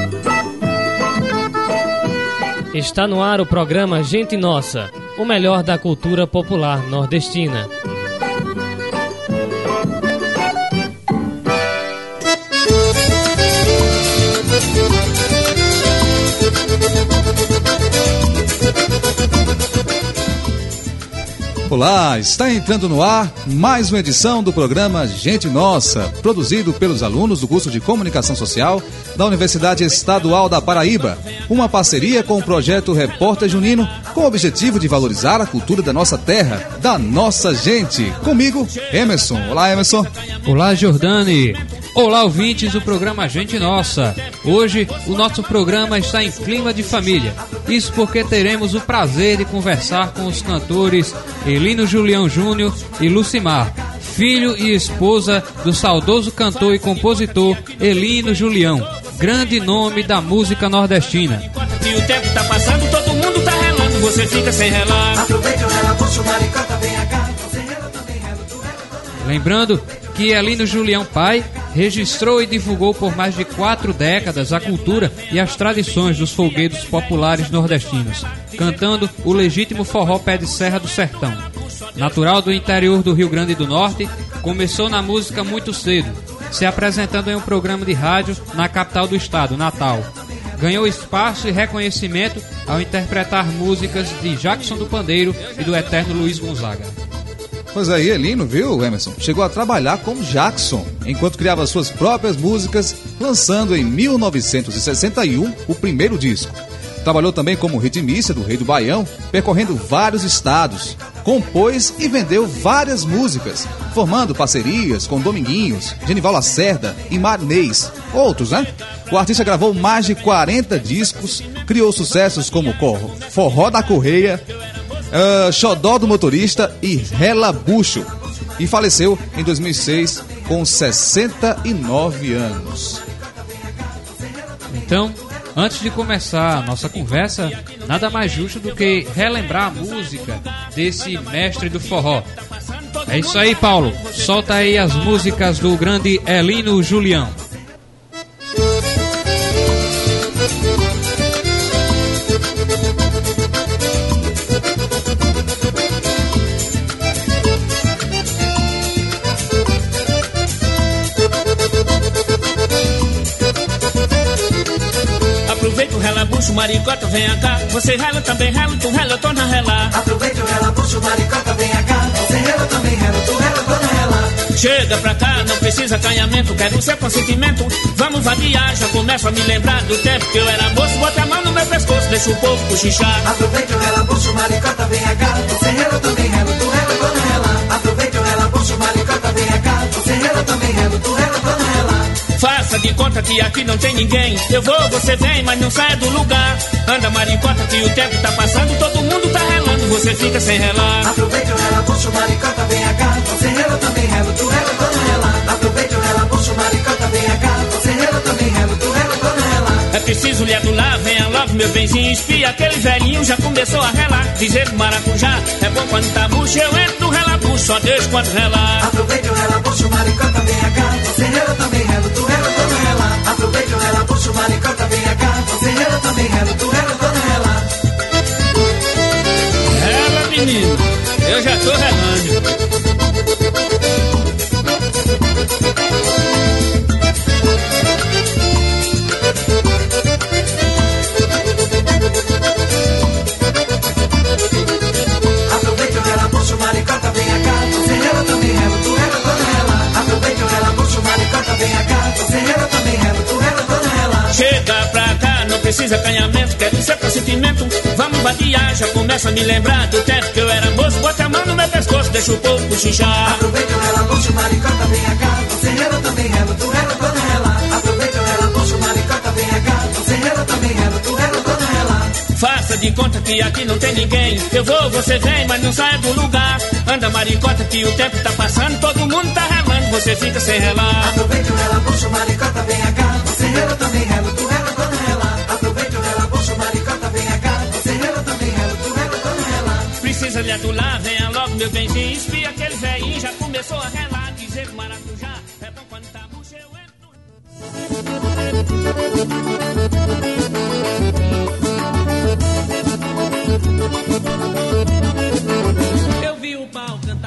Está no ar o programa Gente Nossa, o melhor da cultura popular nordestina. Olá, está entrando no ar mais uma edição do programa Gente Nossa, produzido pelos alunos do curso de Comunicação Social da Universidade Estadual da Paraíba, uma parceria com o projeto Repórter Junino, com o objetivo de valorizar a cultura da nossa terra, da nossa gente. Comigo, Emerson. Olá, Emerson. Olá, Jordani. Olá, ouvintes do programa Gente Nossa. Hoje, o nosso programa está em clima de família. Isso porque teremos o prazer de conversar com os cantores Elino Julião Júnior e Lucimar, filho e esposa do saudoso cantor e compositor Elino Julião, grande nome da música nordestina. E o tempo tá passando, todo mundo tá relando, você fica sem relar. Aproveita o relabucho, maricota, vem cá. Lembrando que Elino Julião pai registrou e divulgou por mais de 4 décadas a cultura e as tradições dos folguedos populares nordestinos, cantando o legítimo forró pé de serra do sertão. Natural do interior do Rio Grande do Norte, começou na música muito cedo, se apresentando em um programa de rádio na capital do estado, Natal. Ganhou espaço e reconhecimento ao interpretar músicas de Jackson do Pandeiro e do eterno Luiz Gonzaga. Pois aí, Elino, viu, Emerson? Chegou a trabalhar com Jackson, enquanto criava suas próprias músicas, lançando em 1961 o primeiro disco. Trabalhou também como ritmista do Rei do Baião, percorrendo vários estados. Compôs e vendeu várias músicas, formando parcerias com Dominguinhos, Genival Lacerda e Marnês. Outros, né? O artista gravou mais de 40 discos, criou sucessos como Forró da Correia, Xodó do Motorista e Relabucho, e faleceu em 2006 com 69 anos. Então, antes de começar a nossa conversa, nada mais justo do que relembrar a música desse mestre do forró. É isso aí, Paulo, solta aí as músicas do grande Elino Julião. Aproveita o relabucho, maricota, vem cá. Você rela, também rela, tu rela, eu tô na rela. Aproveita o relabucho, maricota, vem cá. Você rela, também rela, tu rela, eu tô na rela. Chega pra cá, não precisa acanhamento, quero seu consentimento. Vamos vadiar, já começo a me lembrar do tempo que eu era moço. Bota a mão no meu pescoço, deixa o povo cochichar. Aproveita o relabucho, maricota, vem cá. Você rela, também rela, tu rela, eu tô na rela. Aproveita o relabucho, maricota, vem cá. Você rela, também rela, tu rela, eu tô na rela. Faça de conta que aqui não tem ninguém. Eu vou, você vem, mas não sai do lugar. Anda, maricota, que o tempo tá passando, todo mundo tá relando, você fica sem relar. Aproveita o relabucho, maricota, vem cá. Você rela, também rela, tu rela, tô na rela. Aproveita o relabucho, maricota, vem cá. Você rela, também rela, tu rela, tô na rela. É preciso lhe adular, venha logo, meu benzinho, espia. Aquele velhinho já começou a relar. Dizer pro maracujá, é bom quando tá bucho, eu entro no relabucho, só Deus quando relar. Aproveita o relabucho, maricota, vem cá. Você rela, também rela, tu rela, tô na rela. Aproveita o relabucho, maricota, vem cá. Você rela, também rela, tu rela, tô na rela. Rela, menino, eu já tô relando. Aproveita o relabucho, maricota, vem cá. Você rela, também rela, tu rela, tô na rela. Aproveita o relabucho, maricota, vem cá. Você rela, também rela, tu rela, tô na rela. Chega pra cá, não precisa acanhamento, quero seu consentimento. Vamos vadiar, já começa a me lembrar do tempo que eu era moço. Bota a mão no meu pescoço, deixa o povo cochichar. Aproveita o relabucho, maricota, vem cá. Você rela, também rela, tu rela, tô na rela. Aproveita o relabucho, maricota, vem cá. Você rela, também rela, tu rela, tô na rela. Faça de conta que aqui não tem ninguém. Eu vou, você vem, mas não sai do lugar. Anda, maricota, que o tempo tá passando, todo mundo tá relando, você fica sem relar. Aproveita o relabucho, maricota, vem cá. Você rela, também rela, tu rela, tô na rela. Aproveita o relabucho, maricota, vem cá. Você rela, também rela, tu rela, tô na rela. Precisa lhe adular, venha logo, meu benzinho, espia aquele velhinho, já começou a relar. Dizer que maracujá, é bom quando tá bucho, eu entro.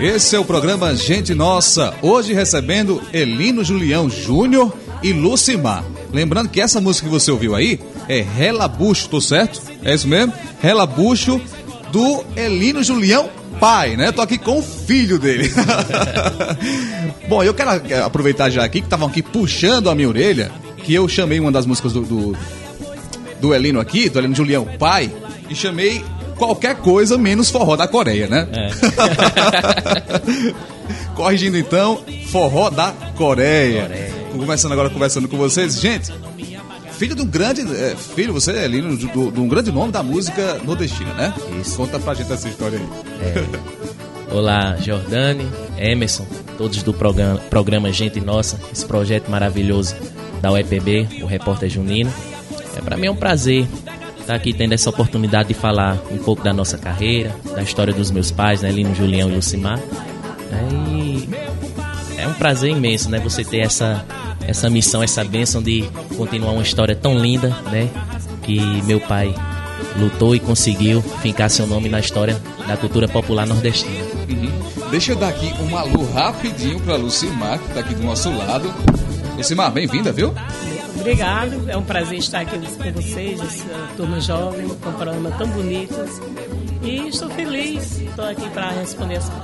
Esse é o programa Gente Nossa, hoje recebendo Elino Julião Júnior e Lucimar. Lembrando que essa música que você ouviu aí é Relabucho, tô certo? É isso mesmo? Relabucho do Elino Julião pai, né? Tô aqui com o filho dele. Bom, eu quero aproveitar já aqui que estavam aqui puxando a minha orelha, que eu chamei uma das músicas do Elino aqui, do Elino Julião pai, e chamei qualquer coisa menos forró da Coreia, né? Corrigindo então, forró da Coreia. Começando agora conversando com vocês, gente. Filho de um grande. Filho, você é Elino, de um grande nome da música nordestina, né? Isso. Conta pra gente essa história aí. Olá, Jordane, Emerson, todos do programa Gente Nossa, esse projeto maravilhoso da UEPB, o Repórter Junino. Para mim é um prazer estar aqui tendo essa oportunidade de falar um pouco da nossa carreira, da história dos meus pais, né, Elino Julião e Lucimar. E é um prazer imenso, né, você ter essa missão, essa bênção de continuar uma história tão linda, né, que meu pai lutou e conseguiu fincar seu nome na história da cultura popular nordestina. Deixa eu dar aqui um alô rapidinho para Lucimar, que está aqui do nosso lado. Lucimar, bem-vinda, viu? Obrigado, é um prazer estar aqui com vocês, essa turma jovem, com um programa tão bonito. E estou feliz, estou aqui para responder as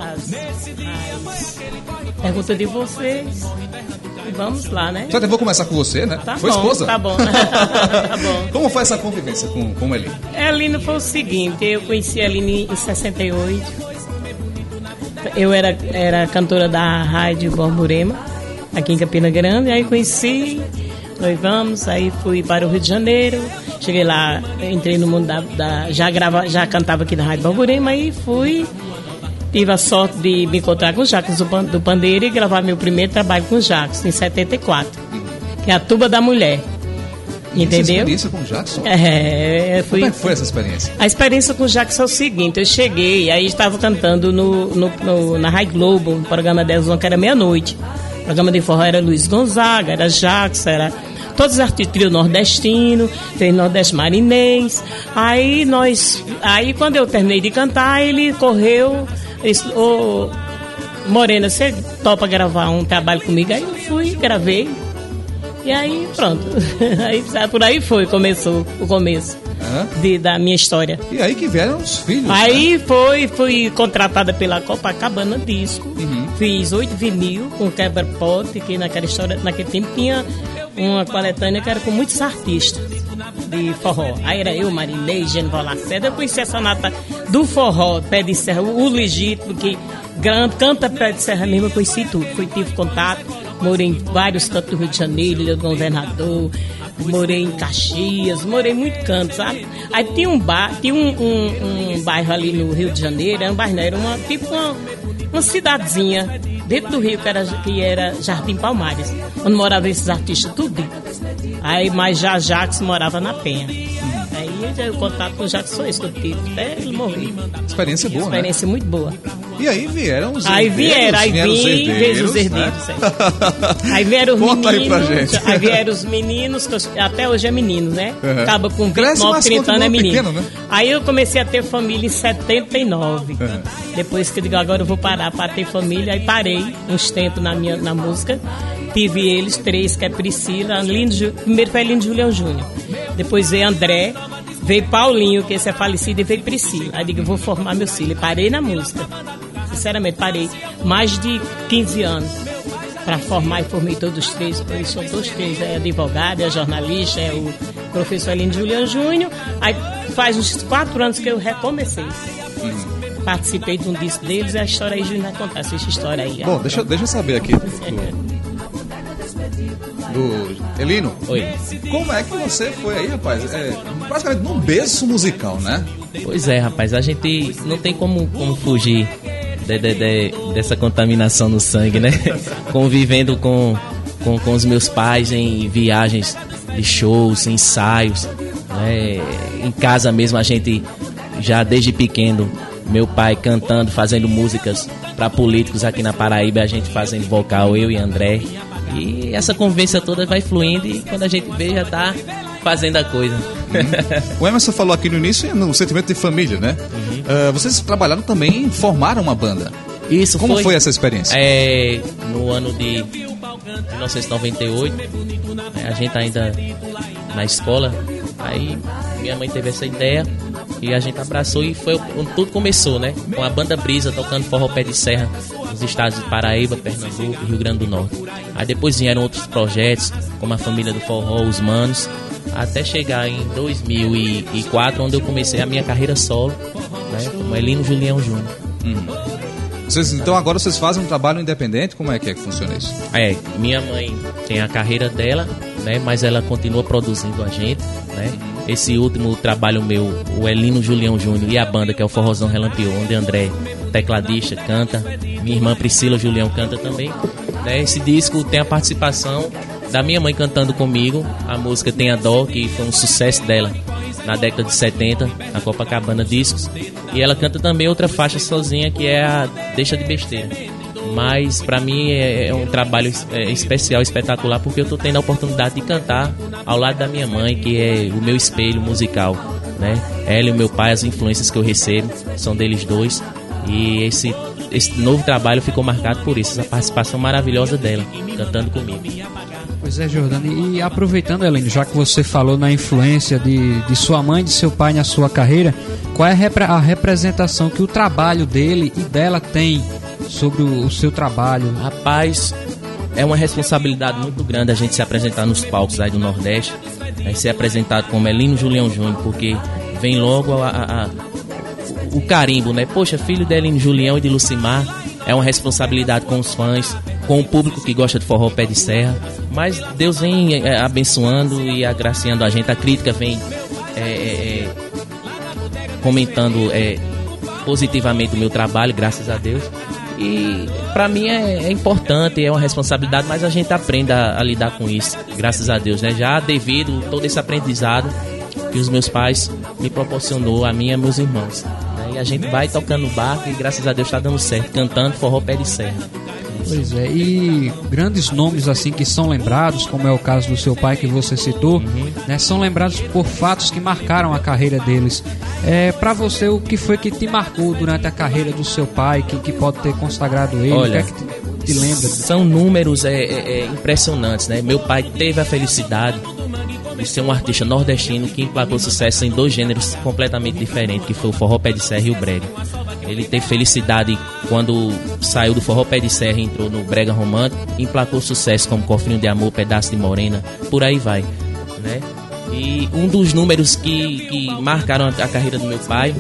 perguntas de vocês. E vamos lá, né? Já vou começar com você, né? Tá foi bom, esposa? tá bom. Tá bom. Como foi essa convivência com Elino? Elino foi o seguinte, eu conheci a Elino em 68. Eu era cantora da Rádio Borborema, aqui em Campina Grande, aí conheci, noivamos, aí fui para o Rio de Janeiro, cheguei lá, entrei no mundo já cantava aqui na Rádio Borborema, aí tive a sorte de me encontrar com o Jacques do Pandeiro e gravar meu primeiro trabalho com o Jacques, em 74, que é a Tuba da Mulher. Entendeu? Essa experiência com o Jackson? Como é que foi essa experiência? A experiência com o Jackson é o seguinte, eu cheguei, aí estava cantando na Rádio Globo, um programa 10 que era meia-noite. O programa de forró era Luiz Gonzaga, era Jackson, era todos os artistas, trio nordestino, trio nordeste marinês. Aí quando eu terminei de cantar, ele correu, disse, ô Morena, você topa gravar um trabalho comigo? Aí eu fui, gravei. E aí, pronto. Por aí começou o começo da minha história. E aí que vieram os filhos. Aí, né? Fui contratada pela Copacabana Disco. Fiz 8 vinil com quebra-pote, que naquele tempo tinha uma coletânea que era com muitos artistas de forró. Aí era eu, Marinei, Genival Lacerda. Eu conheci essa nata do forró, Pé de Serra, o legítimo, que canta Pé de Serra mesmo, eu conheci tudo. Tive contato. Morei em vários cantos do Rio de Janeiro, Ilha do Governador, morei em Caxias, morei em muito canto, sabe? Aí tinha um bairro ali no Rio de Janeiro, era um bairro, era uma cidadezinha dentro do Rio, que era Jardim Palmares, onde moravam esses artistas, tudo. Aí, mas já Jackson morava na Penha. Aí o contato com o Jackson foi isso que eu tive, até ele morrer. Experiência boa, experiência muito boa. E aí vieram os herdeiros. Aí vieram os herdeiros. Né? Aí vieram os Conta meninos. Aí pra gente. Aí vieram os meninos, que até hoje é menino, né? Acaba com 29, 30 anos é menino. Pequeno, né? Aí eu comecei a ter família em 79. Depois que eu digo, agora eu vou parar para ter família. Aí parei uns tempos na música. Tive eles 3, que é Priscila. Primeiro foi Elino Julião Júnior. Depois veio André. Veio Paulinho, que esse é falecido, e veio Priscila. Aí digo, eu vou formar meu filho. E parei na música. Sinceramente, parei mais de 15 anos para formar, e formei todos os 3. Eles são todos 3, é advogado, é jornalista, é o professor Elino Julião Júnior. Aí faz uns 4 anos que eu recomecei. Participei de um disco deles, e a história aí, Júnior vai contar essa história aí. Bom, deixa eu saber aqui do Elino. Oi. Como é que você foi aí, rapaz? Praticamente num berço musical, né? Pois é, rapaz, a gente não tem como fugir dessa contaminação no sangue, né? Convivendo com os meus pais em viagens de shows, ensaios, né? Em casa mesmo a gente já desde pequeno, meu pai cantando, fazendo músicas para políticos aqui na Paraíba, a gente fazendo vocal, eu e André. E essa convivência toda vai fluindo e quando a gente vê já tá fazendo a coisa. O Emerson falou aqui no início no sentimento de família, né? Vocês trabalharam também, formaram uma banda. Isso. Como foi essa experiência? No ano de 1998, a gente ainda na escola, aí minha mãe teve essa ideia e a gente abraçou e foi onde tudo começou, né? Com a Banda Brisa tocando forró pé de serra nos estados de Paraíba, Pernambuco e Rio Grande do Norte. Aí depois vieram outros projetos, como a Família do Forró, Os Manos, até chegar em 2004, onde eu comecei a minha carreira solo, né? Com Elino Julião Júnior. Então agora vocês fazem um trabalho independente? Como é que funciona isso? Minha mãe tem a carreira dela, né? Mas ela continua produzindo a gente, né? Esse último trabalho meu, o Elino Julião Júnior e a banda, que é o Forrozão Relampiou, onde André, tecladista, canta, minha irmã Priscila Julião canta também, né? Esse disco tem a participação da minha mãe cantando comigo, a música Tenha Dó, que foi um sucesso dela na década de 70, na Copacabana Discos, e ela canta também outra faixa sozinha, que é a Deixa de Besteira. Mas pra mim é um trabalho especial, espetacular, porque eu tô tendo a oportunidade de cantar ao lado da minha mãe, que é o meu espelho musical, né? Ela e o meu pai, as influências que eu recebo são deles dois, e esse novo trabalho ficou marcado por isso, essa participação maravilhosa dela, cantando comigo. Pois é, Jordani, e aproveitando, Elino, já que você falou na influência de sua mãe, de seu pai na sua carreira, qual é a representação que o trabalho dele e dela tem sobre o seu trabalho? Rapaz, é uma responsabilidade muito grande a gente se apresentar nos palcos aí do Nordeste, ser apresentado como Elino Julião Júnior, porque vem logo o carimbo, né? Poxa, filho de Elino Julião e de Lucimar. É uma responsabilidade com os fãs, com o público que gosta de forró pé de serra. Mas Deus vem abençoando e agraciando a gente. A crítica vem comentando positivamente o meu trabalho, graças a Deus. E pra mim é importante, é uma responsabilidade, mas a gente aprende a lidar com isso, graças a Deus, né? Já devido todo esse aprendizado que os meus pais me proporcionou, a mim e a meus irmãos, né? E a gente vai tocando no barco e graças a Deus está dando certo, cantando forró pé de serra. Pois é, e grandes nomes assim que são lembrados, como é o caso do seu pai que você citou, né, são lembrados por fatos que marcaram a carreira deles. Pra você, o que foi que te marcou durante a carreira do seu pai, que pode ter consagrado ele? Olha, o que é que te lembra? São números impressionantes, né? Meu pai teve a felicidade de ser um artista nordestino que emplacou sucesso em dois gêneros completamente diferentes, que foi o forró pé de serra e o brega. Ele teve felicidade quando saiu do forró pé de serra e entrou no brega romântico, emplacou sucesso como Cofrinho de Amor, Pedaço de Morena, por aí vai, né? E um dos números que marcaram a carreira do meu pai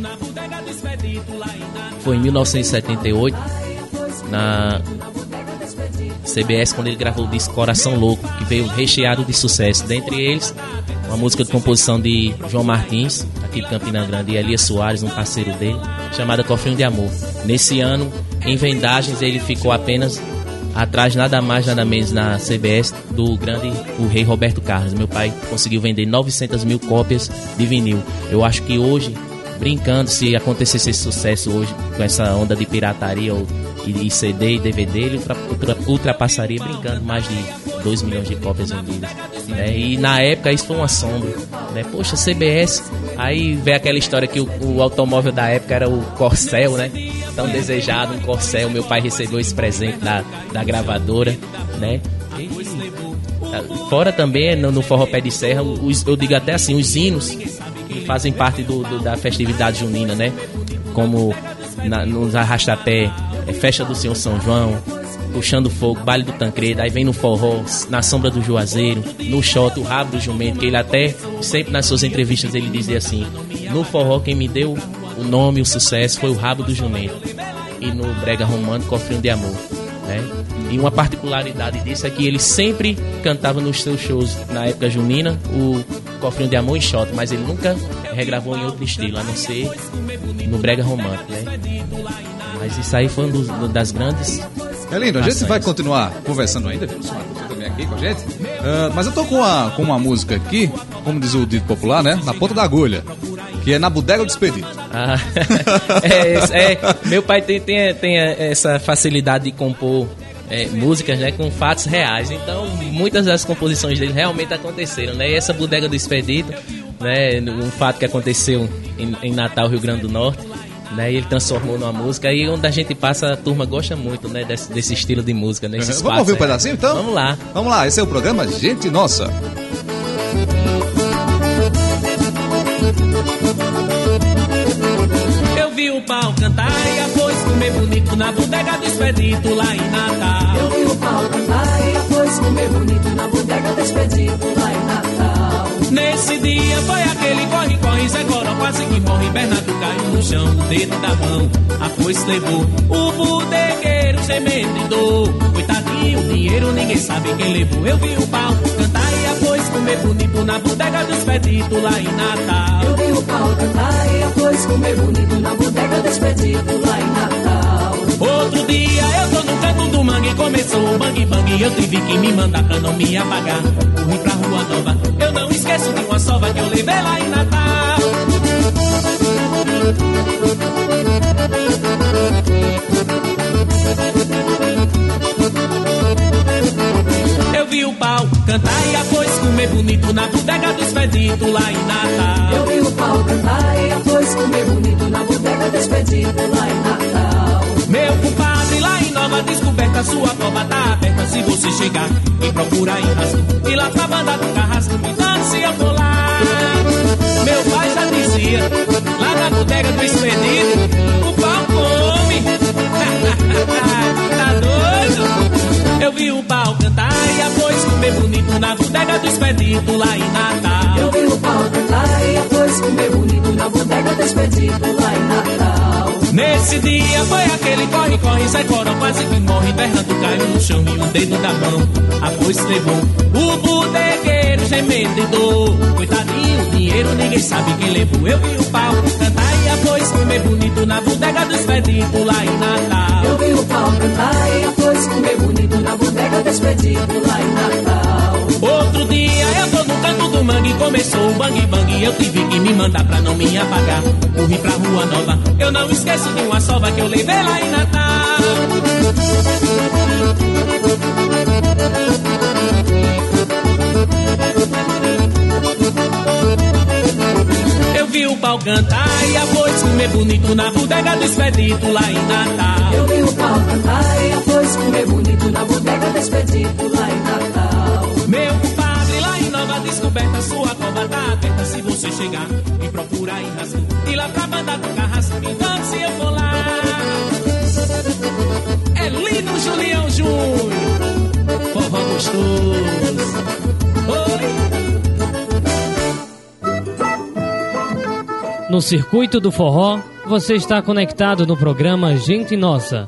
foi em 1978, na CBS, quando ele gravou o disco Coração Louco, que veio recheado de sucesso. Dentre eles, uma música de composição de João Martins, aqui de Campina Grande, e Elias Soares, um parceiro dele, chamada Cofrinho de Amor. Nesse ano, em vendagens, ele ficou apenas atrás, nada mais, nada menos, na CBS, o rei Roberto Carlos. Meu pai conseguiu vender 900 mil cópias de vinil. Eu acho que hoje, brincando, se acontecesse esse sucesso hoje, com essa onda de pirataria e CD e DVD, ele ultrapassaria, brincando, mais de 2 milhões de cópias vendidas, né? E na época isso foi um assombro, né? Poxa, CBS, aí vem aquela história que o automóvel da época era o Corcel, né? Tão desejado, um Corcel. Meu pai recebeu esse presente da gravadora, né? E fora também, no forró pé de serra, eu digo até assim, os hinos que fazem parte da festividade junina, né? Como nos arrastapé, Festa do Senhor São João, Puxando Fogo, Baile do Tancredo, aí vem no forró, Na Sombra do Juazeiro, no shot, o Rabo do Jumento, que ele até, sempre nas suas entrevistas, ele dizia assim: no forró quem me deu o nome, o sucesso, foi o Rabo do Jumento. E no brega romântico, Cofrinho de Amor, né? E uma particularidade disso é que ele sempre cantava nos seus shows, na época junina, o Cofrinho de Amor em shot, mas ele nunca regravou em outro estilo, a não ser no brega romântico, né? Mas isso aí foi uma das grandes... Elino, a gente vai continuar conversando ainda, viu? Você também aqui com a gente. Mas eu tô com uma música aqui, como diz o dito popular, né? Na ponta da agulha, que é Na Bodega do Expedito. Meu pai tem essa facilidade de compor músicas, né, com fatos reais. Então, muitas das composições dele realmente aconteceram, né? E essa Bodega do Expedito, né, um fato que aconteceu em Natal, Rio Grande do Norte, né? E ele transformou numa música. Aí onde a gente passa, a turma gosta muito, né? Desse estilo de música, né? Vamos ouvir um pedacinho, então? Vamos lá. Vamos lá, esse é o programa Gente Nossa. Eu vi o pau cantar e após comer bonito na bodega do Expedito lá em Natal. Eu vi o pau cantar e após comer bonito na bodega do Expedito lá em Natal. Nesse dia foi aquele corre-corre, Zé Coró quase que morre, Bernardo caiu no chão, o dedo da mão, a foice levou, o bodegueiro gemendo em dor. Coitadinho, o dinheiro ninguém sabe quem levou. Eu vi o pau cantar e após comer bonito na bodega do Expedito lá em Natal. Eu vi o pau cantar e após comer bonito na bodega do Expedito lá em Natal. Outro dia eu tô no canto do mangue, começou o bang bang, eu tive que me mandar pra não me apagar. Corri pra Rua Nova, eu não esqueço de uma sova que eu levei lá em Natal. Eu vi o pau cantar e após comer bonito na bodega do Expedito lá em Natal. Eu vi o pau cantar e após comer bonito na bodega do Expedito lá em Natal. Meu compadre lá em Nova Descoberta, sua cova tá aberta se você chegar e procurar em Rasco. E lá pra banda do Carrasco, me dando se eu for lá. Meu pai já dizia, lá na bodega do Expedito, o pau come. Tá doido? Eu vi o pau cantar e após comer bonito na bodega do Expedito lá em Natal. Eu vi o pau cantar e após comer bonito na bodega do Expedito lá em Natal. Nesse dia foi aquele corre-corre, Zé Coró quase que morre, Bernardo caiu no chão e o dedo da mão a foice levou. O bodegueiro gemendo de dor, coitadinho, o dinheiro ninguém sabe quem levou. Eu vi o pau cantar e a foice comer bonito na bodega do Expedito lá em Natal. Eu vi o pau cantar e após comer bonito na bodega do Expedito lá em Natal. Outro dia eu tô no canto do mangue, começou o bang bang, eu tive que me mandar pra não me apagar. Corri pra Rua Nova, eu não esqueço de uma sova que eu levei lá em Natal. Eu vi o pau cantar e após comer bonito na bodega do Expedito lá em Natal. Eu vi o pau cantar e após comer bonito na bodega do Expedito lá em Natal. Meu compadre lá em Nova Descoberta, sua cova tá aberta se você chegar e procurar em Rasco. E lá pra banda do Carrasco, me dando se eu for lá. É Lino Julião Júnior, forró gostoso. Oi. No circuito do forró, você está conectado no programa Gente Nossa.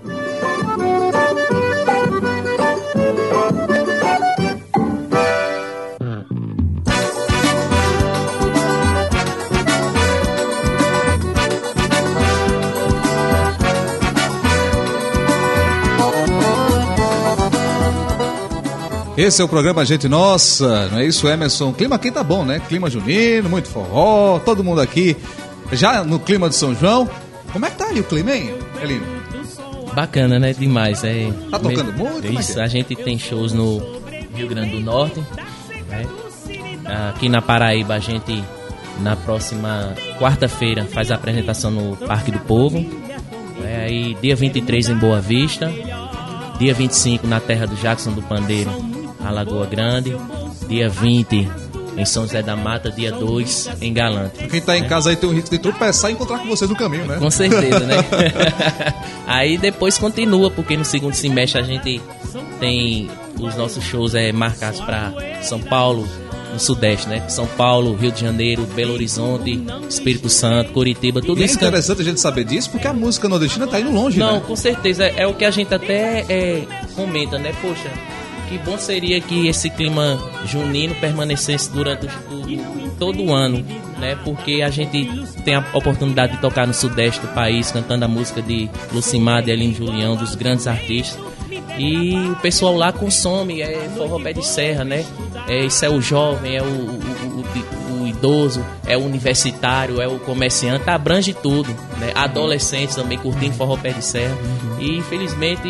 Esse é o programa Gente Nossa, não é isso, Emerson? O clima aqui tá bom, né? Clima junino, muito forró, todo mundo aqui já no clima de São João. Como é que tá aí o clima, hein, Elino? Bacana, né? Demais. Tá tocando muito? Isso, a gente tem shows no Rio Grande do Norte, né? Aqui na Paraíba a gente, na próxima quarta-feira, faz a apresentação no Parque do Povo. Aí dia 23 em Boa Vista, dia 25 na terra do Jackson do Pandeiro, Alagoa Grande, dia 20 em São José da Mata, dia 2 em Galante. Quem tá em casa aí tem o risco de tropeçar e encontrar com vocês no caminho, né? Com certeza, né? Aí depois continua, porque no segundo semestre a gente tem os nossos shows marcados para São Paulo, no Sudeste, né? São Paulo, Rio de Janeiro, Belo Horizonte, Espírito Santo, Curitiba, tudo e isso. É interessante a gente saber disso, porque a música nordestina tá indo longe, Não, né? com certeza. É o que a gente até comenta, né? Poxa, que bom seria que esse clima junino permanecesse durante todo o ano, né? Porque a gente tem a oportunidade de tocar no Sudeste do país, cantando a música de Lucimar, de Elino Julião, dos grandes artistas. E o pessoal lá consome, forró pé de serra, né? Isso é o jovem, é o idoso, é o universitário, é o comerciante, abrange tudo, né? Adolescentes também curtindo forró pé de serra. E infelizmente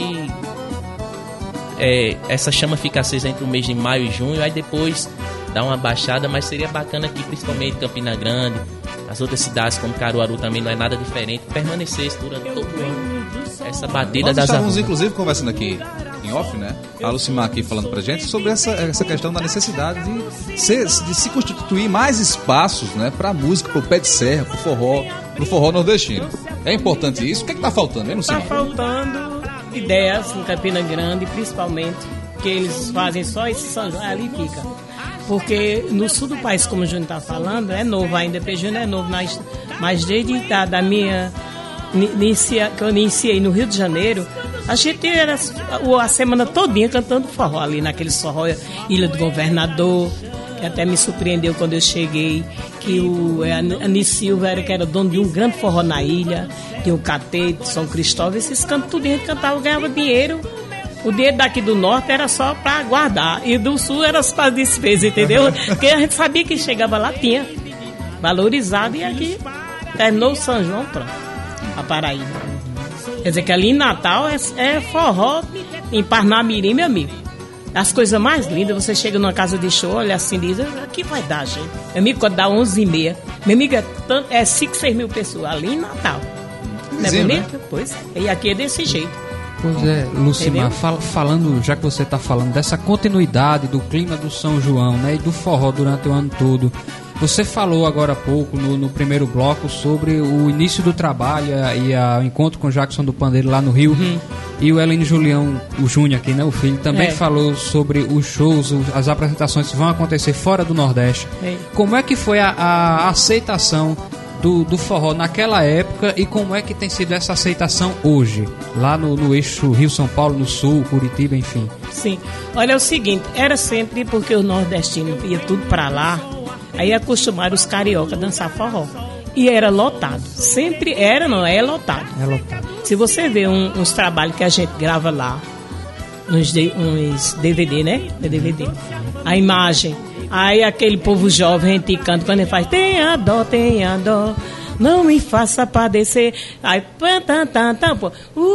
essa chama fica acesa entre o mês de maio e junho, aí depois dá uma baixada, mas seria bacana aqui, principalmente Campina Grande, as outras cidades como Caruaru também não é nada diferente, permanecesse durante todo o ano essa batida Nós das estávamos, abunas. inclusive, conversando aqui em off, né? A Lucimar aqui falando pra gente sobre essa questão da necessidade de se constituir mais espaços, né? Pra música, pro pé de serra, pro forró nordestino. É importante isso? O que é que tá faltando, hein, Tá Lucimar? faltando ideias em Campina Grande, principalmente, que eles fazem só esse São João, ali fica. Porque no sul do país, como o Júnior está falando, é novo ainda, o Júnior é novo, mas desde da minha... que eu iniciei no Rio de Janeiro, a gente era a semana todinha cantando forró ali, naquele forró Ilha do Governador, que até me surpreendeu quando eu cheguei, que o Ani Silva que era dono de um grande forró na ilha, tinha o Catete, São Cristóvão, esses cantos tudo a gente cantava, ganhava dinheiro. O dinheiro daqui do norte era só para guardar, e do sul era só para despesa, entendeu? Porque a gente sabia que chegava lá, tinha valorizado, e aqui terminou o São João, pronto, a Paraíba. Quer dizer que ali em Natal é forró, em Parnamirim, meu amigo. As coisas mais lindas, você chega numa casa de show, olha assim, diz, aqui vai dar, gente. Meu amigo, quando dá 11h30, meu amigo, é 5, 6 mil pessoas ali em Natal. Não é bonito? Né? Pois é. E aqui é desse jeito. Pois é, Lucimar, falando, já que você está falando dessa continuidade do clima do São João, né, e do forró durante o ano todo, você falou agora há pouco, no primeiro bloco, sobre o início do trabalho e o encontro com o Jackson do Pandeiro lá no Rio, e o Elino Julião, o Júnior aqui, né, o filho, também falou sobre os shows, as apresentações que vão acontecer fora do Nordeste. Como é que foi a aceitação do forró naquela época e como é que tem sido essa aceitação hoje, lá no eixo Rio-São Paulo, no Sul, Curitiba, enfim? Sim, olha, é o seguinte, era sempre porque os nordestinos iam tudo pra lá, aí acostumaram os carioca a dançar forró, e era lotado, sempre era, não é lotado. É lotado. Se você vê uns trabalhos que a gente grava lá, uns DVD, né? DVD. A imagem. Aí aquele povo jovem, a gente canta, quando ele faz tenha dó, não me faça padecer. Aí, pô,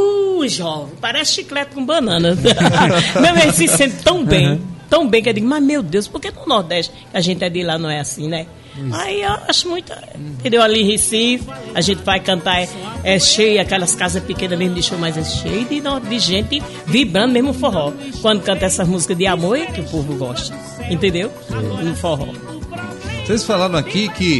jovem, parece chiclete com banana. Meu, ele se sente tão bem que eu digo, mas meu Deus, por que no Nordeste, que a gente é de lá, não é assim, né? Aí eu acho muito, entendeu? Ali em Recife, a gente vai cantar, é cheio, aquelas casas pequenas mesmo de show, mas é cheio de gente vibrando mesmo forró. Quando canta essas músicas de amor, é que o povo gosta, entendeu? No forró. Vocês falaram aqui que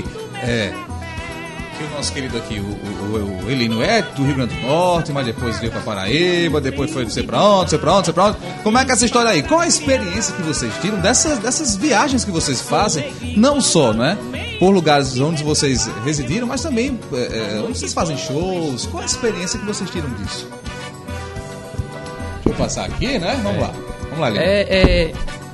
o nosso querido aqui, o Elino é do Rio Grande do Norte, mas depois veio pra Paraíba, depois foi não sei pra onde. Como é que é essa história aí? Qual a experiência que vocês tiram dessas viagens que vocês fazem, não só, né, por lugares onde vocês residiram, mas também onde vocês fazem shows? Qual a experiência que vocês tiram disso? Deixa eu passar aqui, né? Vamos lá, Elino.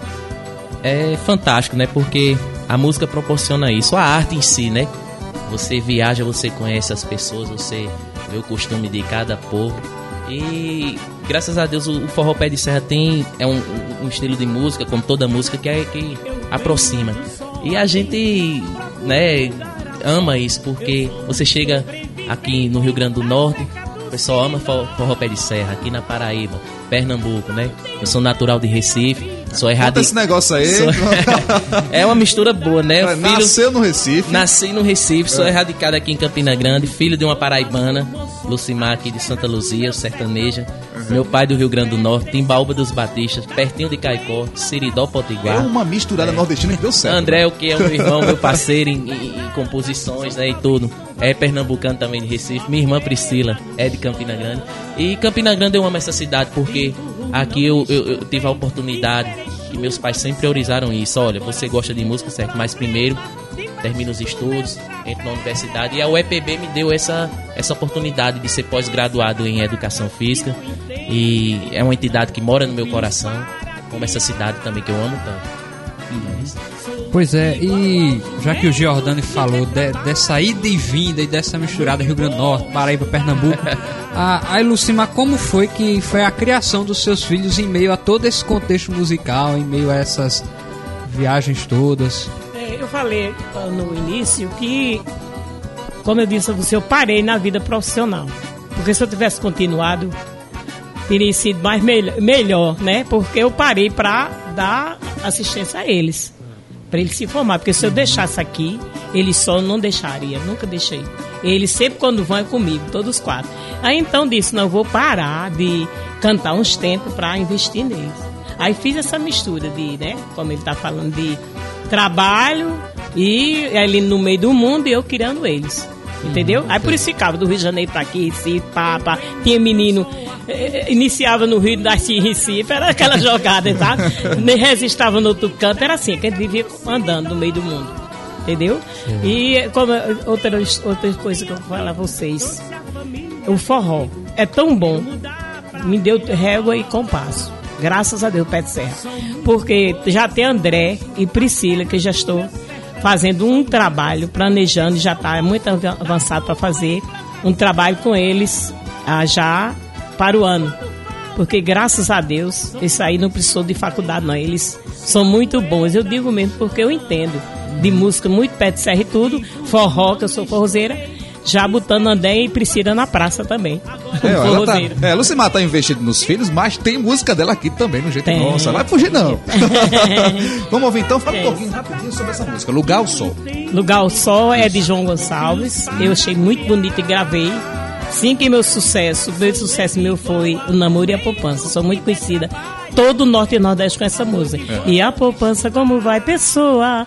É fantástico, né, porque a música proporciona isso, a arte em si, né? Você viaja, você conhece as pessoas, você vê o costume de cada povo. E graças a Deus o forró pé de serra é um estilo de música, como toda música, que aproxima. E a gente, né, ama isso, porque você chega aqui no Rio Grande do Norte, o pessoal ama forró pé de serra, aqui na Paraíba, Pernambuco, né? Eu sou natural de Recife. Conta esse negócio aí. É uma mistura boa, né? Nasceu no Recife. Nasci no Recife, sou erradicado aqui em Campina Grande, filho de uma paraibana, Lucimar aqui de Santa Luzia, sertaneja. Meu pai do Rio Grande do Norte, Timbaúba dos Batistas, pertinho de Caicó, Siridó, Potiguar. É uma misturada nordestina que deu certo. André, o que é o meu irmão, meu parceiro em composições, né, e tudo. É pernambucano também de Recife. Minha irmã Priscila é de Campina Grande. E Campina Grande eu amo essa cidade porque aqui eu tive a oportunidade, que meus pais sempre priorizaram isso. Olha, você gosta de música, certo? Mas primeiro termina os estudos, entra na universidade. E a UEPB me deu essa oportunidade de ser pós-graduado em Educação Física. E é uma entidade que mora no meu coração, como essa cidade também que eu amo tanto. Pois é, e já que o Giordani falou dessa ida e vinda e dessa misturada Rio Grande do Norte, Paraíba, Pernambuco, aí, Lucimar, como foi a criação dos seus filhos em meio a todo esse contexto musical, em meio a essas viagens todas? Eu falei no início que, como eu disse a você, eu parei na vida profissional, porque se eu tivesse continuado, teria sido melhor, né? Porque eu parei para dar assistência a eles, para eles se formar, porque se eu deixasse aqui, Eles só não deixaria, nunca deixei. Eles sempre quando vão é comigo, todos 4. Aí então disse, não, eu vou parar de cantar uns tempos para investir neles. Aí fiz essa mistura de, né, como ele está falando, de trabalho e ali no meio do mundo e eu criando eles. Entendeu? Aí por isso ficava do Rio de Janeiro pra aqui, Recife, pá. Tinha menino, iniciava no Rio, nascia em Recife, era aquela jogada, tá? Nem resistava no outro canto, era assim, que a gente vivia andando no meio do mundo. Entendeu? E como outra coisa que eu vou falar a vocês, o forró é tão bom, me deu régua e compasso. Graças a Deus, Pé de Serra. Porque já tem André e Priscila, que já estou fazendo um trabalho, planejando, já está muito avançado para fazer um trabalho com eles já para o ano. Porque, graças a Deus, isso aí não precisou de faculdade, não. Eles são muito bons. Eu digo mesmo porque eu entendo de música, muito Pé de Serra e tudo, forró, que eu sou forrozeira, já botando André e Priscila na praça também. Lucimar tá investindo nos filhos, mas tem música dela aqui também, no jeito nossa. Vai fugir, não. Vamos ouvir então, fala um pouquinho rapidinho sobre essa música, Lugar ao Sol. Lugar ao Sol é de João Gonçalves. Eu achei muito bonito e gravei. Sim, que meu sucesso meu foi o Namoro e a Poupança. Sou muito conhecida. Todo o Norte e Nordeste com essa música. E a poupança como vai? Pessoa.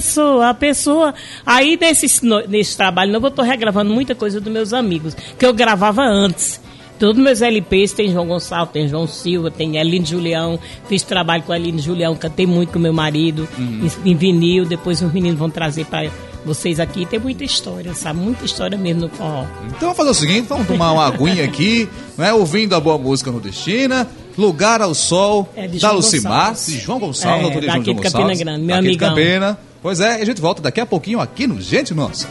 Aí nesse trabalho novo eu estou regravando muita coisa dos meus amigos, que eu gravava antes. Todos meus LPs tem João Gonçalves, tem João Silva, tem Eline Julião. Fiz trabalho com a Eline Julião, cantei muito com meu marido, em vinil. Depois os meninos vão trazer para vocês aqui. Tem muita história, sabe? Muita história mesmo no forró. Então vamos fazer o seguinte, vamos tomar uma aguinha aqui, né? Ouvindo a boa música nordestina. Lugar ao Sol, da Lucimar, de João Gonçalves, da autoria de João Gonçalves. Campina Grande, meu amigão. Campina. Pois é, a gente volta daqui a pouquinho aqui no Gente Nossa.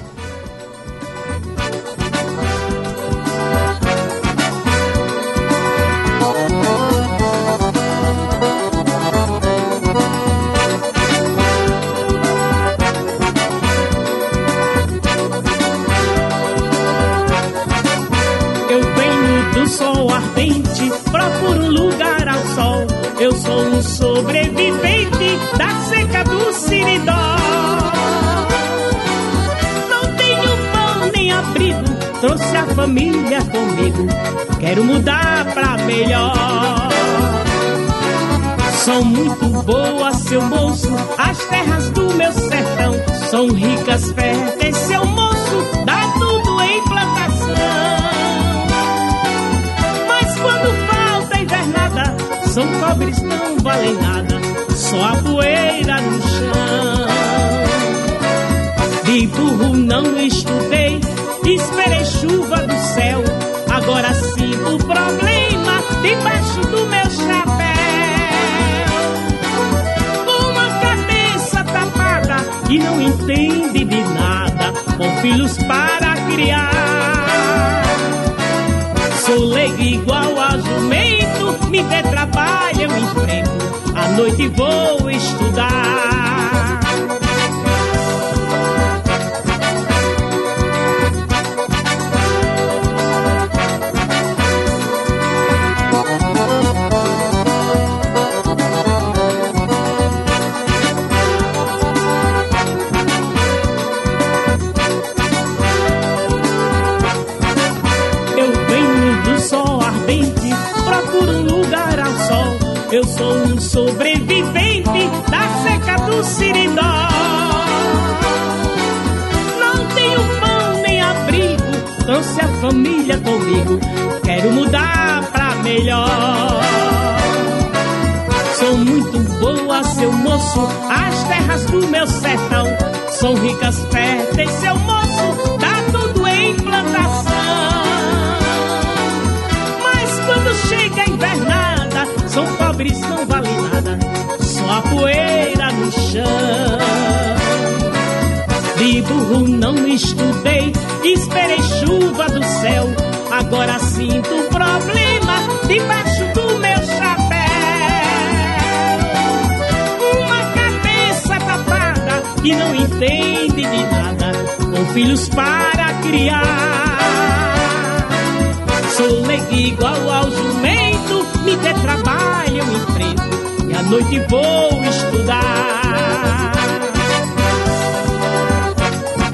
Eu sou um sobrevivente da seca do Siridó. Não tenho pão nem abrigo, trouxe a família comigo. Quero mudar pra melhor. São muito boas, seu moço, as terras do meu sertão. São ricas, férteis, seu moço, dá tudo em plantação. Mas quando falta invernada, são pobres, não valem nada, só a poeira no chão. De burro não estudei, esperei chuva do céu. Agora sinto o problema debaixo do meu chapéu. Uma cabeça tapada que não entende de nada, com filhos para criar. Sou leigo igual a jumento, me dê trabalho, eu enfrento, à noite vou estudar. Eu sou um sobrevivente da seca do Siridó. Não tenho pão nem abrigo, trouxe a família comigo. Quero mudar pra melhor. Sou muito boa, seu moço, as terras do meu sertão são ricas, férteis, seu moço, dá tudo em plantação. Mas quando chega a invernada, são pobres, não valem nada, só a poeira no chão. De burro não estudei, esperei chuva do céu. Agora sinto um problema debaixo do meu chapéu. Uma cabeça tapada que não entende de nada, com filhos para criar. Sou leigo igual ao jumento, me dê trabalho, eu enfrento, e à noite vou estudar.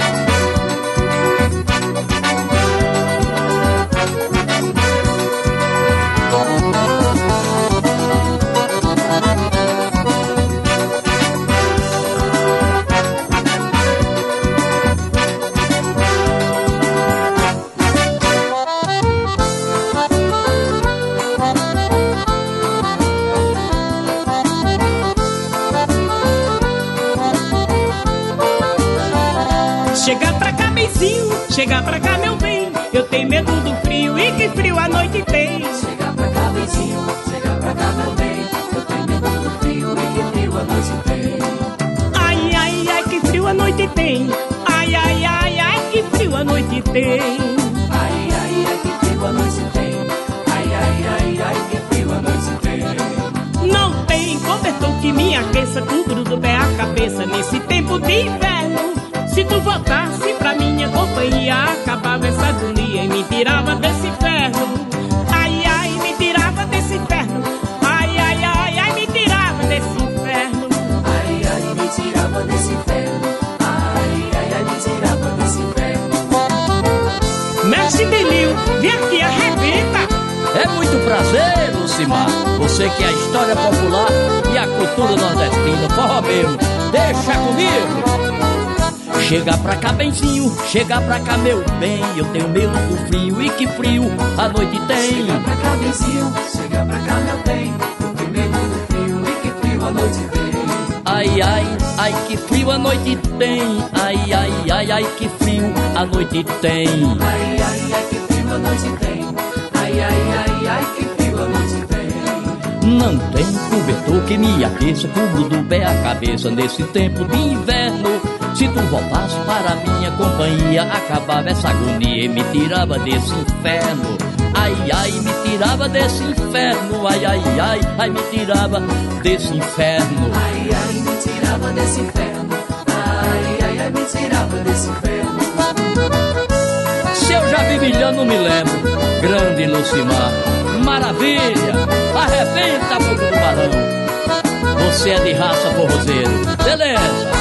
Chega pra cá, benzinho, chega pra cá, meu bem. Eu tenho medo do frio e que frio a noite tem. Chega pra cá, benzinho, chega pra cá, meu bem. Eu tenho medo do frio e que frio a noite tem. Ai, ai, ai, que frio a noite tem. Ai, ai, ai, ai, que frio a noite tem. Ai, ai, ai, que frio a noite tem. Ai, ai, ai, ai, que frio a noite tem. Não tem cobertor que me aqueça, cubro do pé a cabeça nesse tempo de inverno. Se tu voltasse pra minha companhia, acabava essa agonia e me tirava desse inferno. Ai, ai, me tirava desse inferno. Ai, ai, ai, ai, me tirava desse inferno. Ai, ai, me tirava desse inferno. Ai, ai, ai, me tirava desse inferno. Mestre Bilil, vem aqui, arrebenta. É muito prazer, Lucimar. Você que é a história popular e a cultura nordestina, forró mesmo. Deixa comigo. Chega pra cá, benzinho, chega pra cá, meu bem. Eu tenho medo do frio e que frio a noite tem. Chega pra cá, benzinho, chega pra cá, meu bem. Eu tenho medo do frio e que frio a noite tem. Ai, ai, ai, que frio a noite tem. Ai, ai, ai, ai, que frio a noite tem. Ai, ai, ai, que frio a noite tem. Ai, ai, ai, ai, que frio a noite tem. Não tem cobertor que me aqueça, cubro do pé a cabeça nesse tempo de inverno. Se tu voltasse para minha companhia, acabava essa agonia e me tirava desse inferno. Ai, ai, me tirava desse inferno. Ai, ai, ai, ai, me tirava desse inferno. Ai, ai, me tirava desse inferno. Ai, ai, ai, me tirava desse inferno. Se eu já vi milhão, não me lembro. Grande Lucimar, maravilha. Arrebenta a boca do balão. Você é de raça forrozeiro, beleza?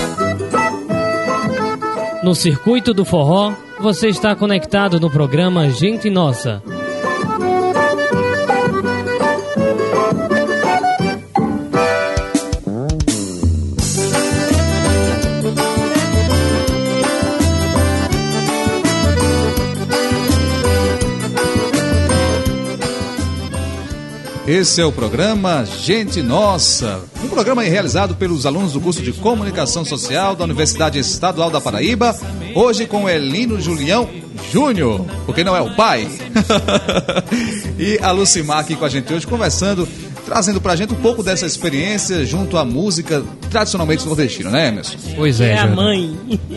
No Circuito do Forró, você está conectado no programa Gente Nossa. Esse é o programa Gente Nossa, um programa realizado pelos alunos do curso de Comunicação Social da Universidade Estadual da Paraíba, hoje com Elino Julião Júnior, porque não é o pai. E a Lucimar aqui com a gente hoje conversando, trazendo pra gente um pouco dessa experiência junto à música tradicionalmente nordestina, né, Emerson? Pois é, É a mãe.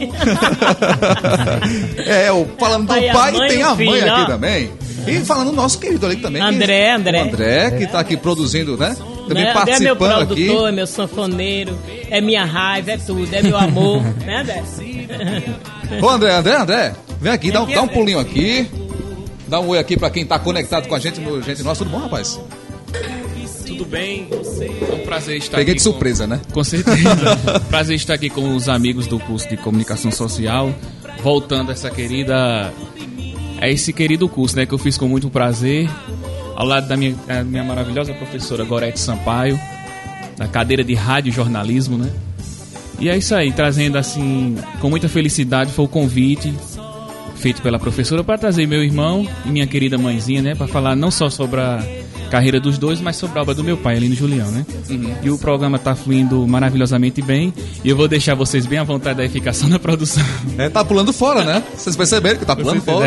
Falando do pai, tem a mãe aqui também. E falando do nosso querido ali também. André. O André, que tá aqui produzindo, né? Também André participando é meu produtor, aqui. é meu sanfoneiro, é minha raiva, é tudo, é meu amor, né, André? Ô, André, vem aqui, dá um pulinho aqui. Dá um oi aqui pra quem tá conectado com a gente no Gente Nossa. Tudo bom, rapaz? Tudo bem? É um prazer estar Peguei aqui. de surpresa, né? Com certeza. Prazer estar aqui com os amigos do curso de Comunicação Social. Voltando a esse querido curso, né, que eu fiz com muito prazer, ao lado da minha maravilhosa professora Gorete Sampaio, na cadeira de rádio e jornalismo, né? E é isso aí, trazendo assim, com muita felicidade, foi o convite feito pela professora para trazer meu irmão e minha querida mãezinha, né, para falar não só sobre a carreira dos dois, mas sobre a obra do meu pai, Elino Julião, né? Uhum. E o programa tá fluindo maravilhosamente bem, e eu vou deixar vocês bem à vontade da ficar só na produção. Tá pulando fora, né? Vocês perceberam que tá pulando fora.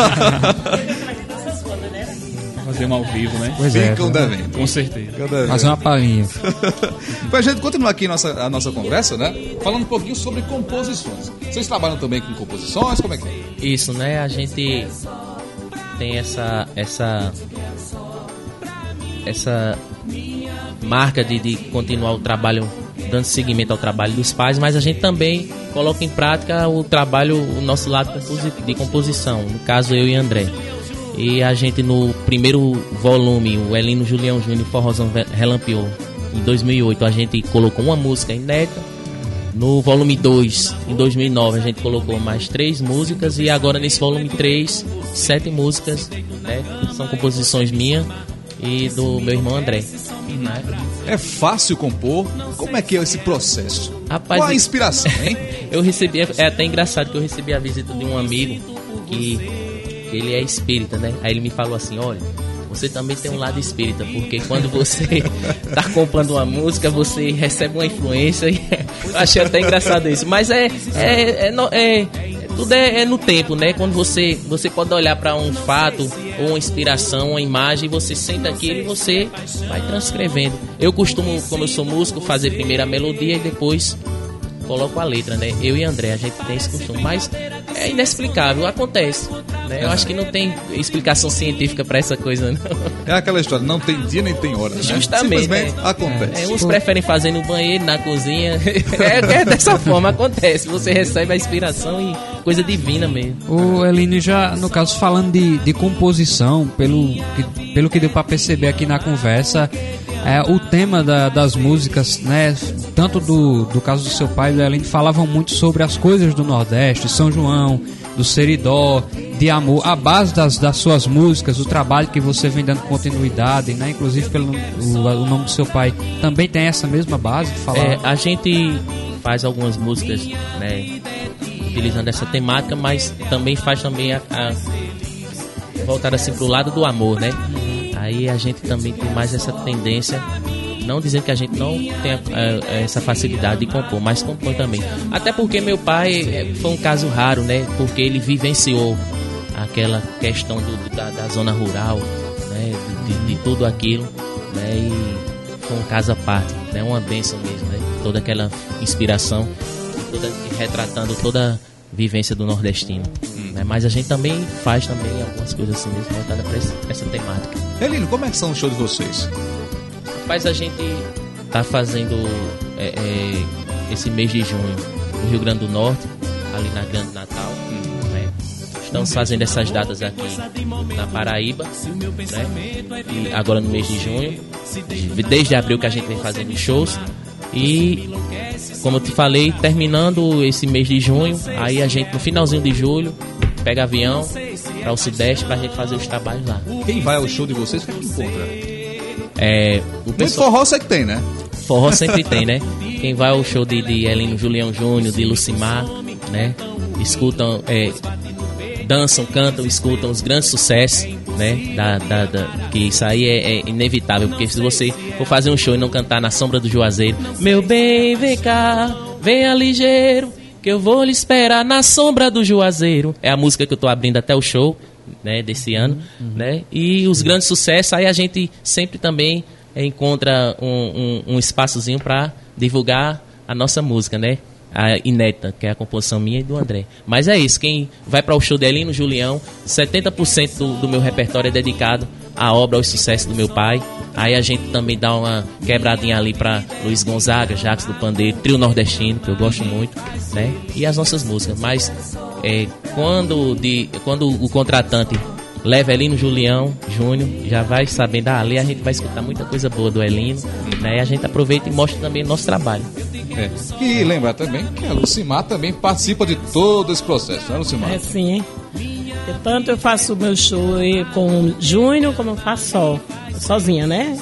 Fazer um ao vivo, né? Pois Ficam devendo. Com certeza. Fazer uma palhinha. Pra gente continuar aqui a nossa conversa, né? Falando um pouquinho sobre composições. Vocês trabalham também com composições? Como é que é? Isso, né? A gente tem essa marca de continuar o trabalho, dando seguimento ao trabalho dos pais, mas a gente também coloca em prática o nosso lado de composição, no caso eu e André. E a gente no primeiro volume, o Elino Julião Júnior Forrozão Relampiou, em 2008, a gente colocou uma música inédita. No volume 2, em 2009, a gente colocou mais 3 músicas, e agora nesse volume 3, 7 músicas, né? São composições minhas e do meu irmão André, né? É fácil compor? Como é que é esse processo? Rapaz, qual a inspiração, hein? Eu recebi, é até engraçado que eu recebi a visita de um amigo que ele é espírita, né? Aí ele me falou assim, olha, você também tem um lado espírita, porque quando você tá compondo uma música, você recebe uma influência, e eu achei até engraçado isso. Mas Tudo é no tempo, né? Quando você pode olhar para um fato ou uma inspiração, uma imagem, você senta aquilo e você vai transcrevendo. Eu costumo, como eu sou músico, fazer primeiro a melodia e depois coloco a letra, né? Eu e André, a gente tem esse costume, mas é inexplicável, acontece, né? Eu acho que não tem explicação científica pra essa coisa, não. É aquela história, não tem dia nem tem hora, né? Justamente. Simplesmente acontece. Uns preferem fazer no banheiro, na cozinha. É dessa forma, acontece. Você recebe a inspiração e coisa divina mesmo. O Elino, já, no caso, falando de composição, pelo que deu pra perceber aqui na conversa, o tema das músicas, né, tanto do caso do seu pai e do Elino, falavam muito sobre as coisas do Nordeste, São João, do Seridó, de amor, a base das suas músicas, o trabalho que você vem dando continuidade, né, inclusive o nome do seu pai também tem essa mesma base de falar. A gente faz algumas músicas, né, utilizando essa temática, mas também faz também a voltar assim pro lado do amor, né? Aí a gente também tem mais essa tendência, não dizendo que a gente não tem essa facilidade de compor, mas compõe também. Até porque meu pai foi um caso raro, né? Porque ele vivenciou aquela questão da zona rural, né? De tudo aquilo, né? E foi um caso à parte, né? Uma bênção mesmo, né? Toda aquela inspiração, retratando toda a vivência do nordestino. Né? Mas a gente também faz também algumas coisas assim mesmo, voltadas para essa temática. Elino, como é que são os shows de vocês? Rapaz, a gente tá fazendo esse mês de junho no Rio Grande do Norte, ali na Grande Natal, né? Estamos fazendo essas datas aqui na Paraíba, né? E agora no mês de junho, desde abril que a gente vem fazendo shows. E como eu te falei, terminando esse mês de junho, aí a gente no finalzinho de julho pega avião para o Sudeste pra gente fazer os trabalhos lá. Quem vai ao show de vocês, o que é que encontra? O pessoal... Muito forró sei que tem, né? Forró sempre tem, né? Quem vai ao show de Elino Julião Júnior, de Lucimar, né? Escutam, dançam, cantam, escutam os grandes sucessos, né? Que isso aí é inevitável, porque se você for fazer um show e não cantar Na Sombra do Juazeiro, meu bem, vem cá, venha ligeiro, que eu vou lhe esperar na sombra do Juazeiro. É a música que eu tô abrindo até o show, né, desse ano, né? E os grandes sucessos, aí a gente sempre também encontra um espaçozinho para divulgar a nossa música, né? A inédita, que é a composição minha e do André. Mas é isso, quem vai para o show de Elino Julião, 70% do meu repertório é dedicado à obra, aos sucessos do meu pai. Aí a gente também dá uma quebradinha ali para Luiz Gonzaga, Jacques do Pandeiro, Trio Nordestino, que eu gosto muito, né? E as nossas músicas. Mas quando o contratante leva Elino Julião Júnior, já vai sabendo, ali a gente vai escutar muita coisa boa do Elino, né? E a gente aproveita e mostra também o nosso trabalho. E lembrar também que a Lucimar também participa de todo esse processo, né, Lucimar? Sim. Tanto eu faço o meu show com o Júnior, como eu faço sozinha, né?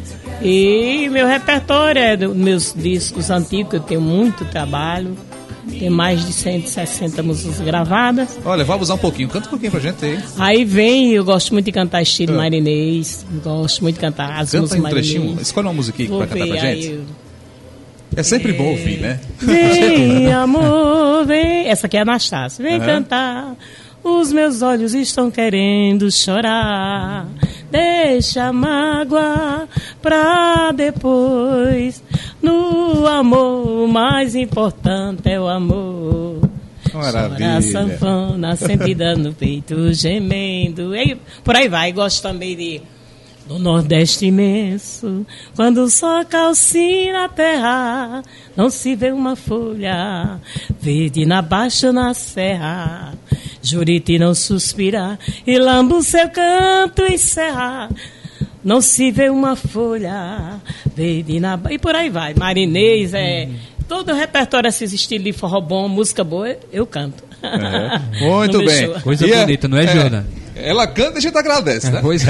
E meu repertório é dos meus discos antigos, eu tenho muito trabalho. Tem mais de 160 músicas gravadas. Olha, vamos usar um pouquinho. Canta um pouquinho pra gente aí. Aí vem, eu gosto muito de cantar estilo Marinês. Gosto muito de cantar as músicas Marinês. Escolhe uma musiquinha pra cantar pra gente. É sempre bom ouvir, né? Vem, amor, vem. Essa aqui é a Anastácia. Vem cantar. Os meus olhos estão querendo chorar. Deixa a mágoa pra depois. No amor, o mais importante é o amor. Maravilha. Chora a sanfona, sentida no peito, gemendo. E por aí vai. Gosto também do Nordeste imenso, quando o sol calcina a terra, não se vê uma folha verde na baixa na serra. Juriti não suspira e lamba o seu canto e serra. Não se vê uma folha verde na baixa. E por aí vai. Marinês, todo o repertório, esses estilos de forró bom, música boa, eu canto. Muito bem. Show. Coisa bonita, não é, Jordan? Ela canta e a gente agradece, né? Pois é.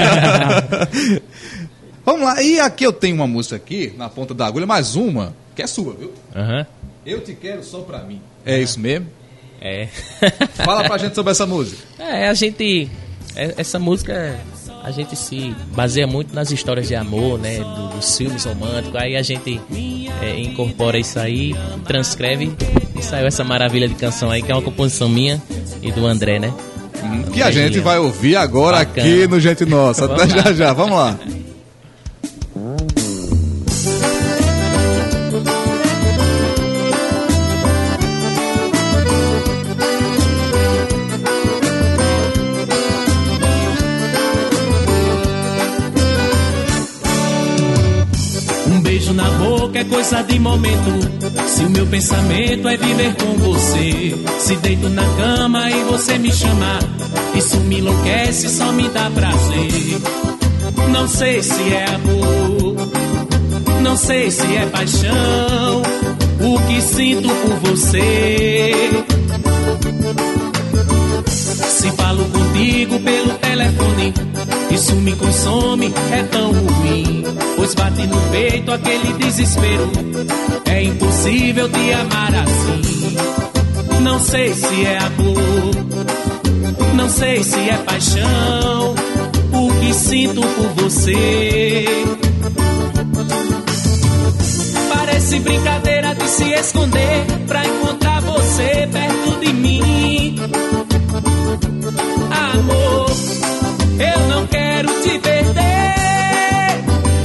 Vamos lá. E aqui eu tenho uma música aqui, na ponta da agulha, mais uma, que é sua, viu? Eu te quero só pra mim. É isso mesmo? Fala pra gente sobre essa música. Essa música, a gente se baseia muito nas histórias de amor, né? Dos filmes românticos. Aí a gente incorpora isso aí, transcreve e saiu essa maravilha de canção aí, que é uma composição minha e do André, né? Que a gente vai ouvir agora. Bacana. Aqui no Gente Nossa. Até já, vamos lá. Beijo na boca é coisa de momento. Se o meu pensamento é viver com você, se deito na cama e você me chamar, isso me enlouquece, só me dá prazer. Não sei se é amor, não sei se é paixão, o que sinto por você. Se falo contigo pelo telefone, isso me consome, é tão ruim, pois bate no peito aquele desespero. É impossível te amar assim. Não sei se é amor, não sei se é paixão, o que sinto por você. Parece brincadeira de se esconder pra encontrar você perto de mim. Amor, eu não quero te perder.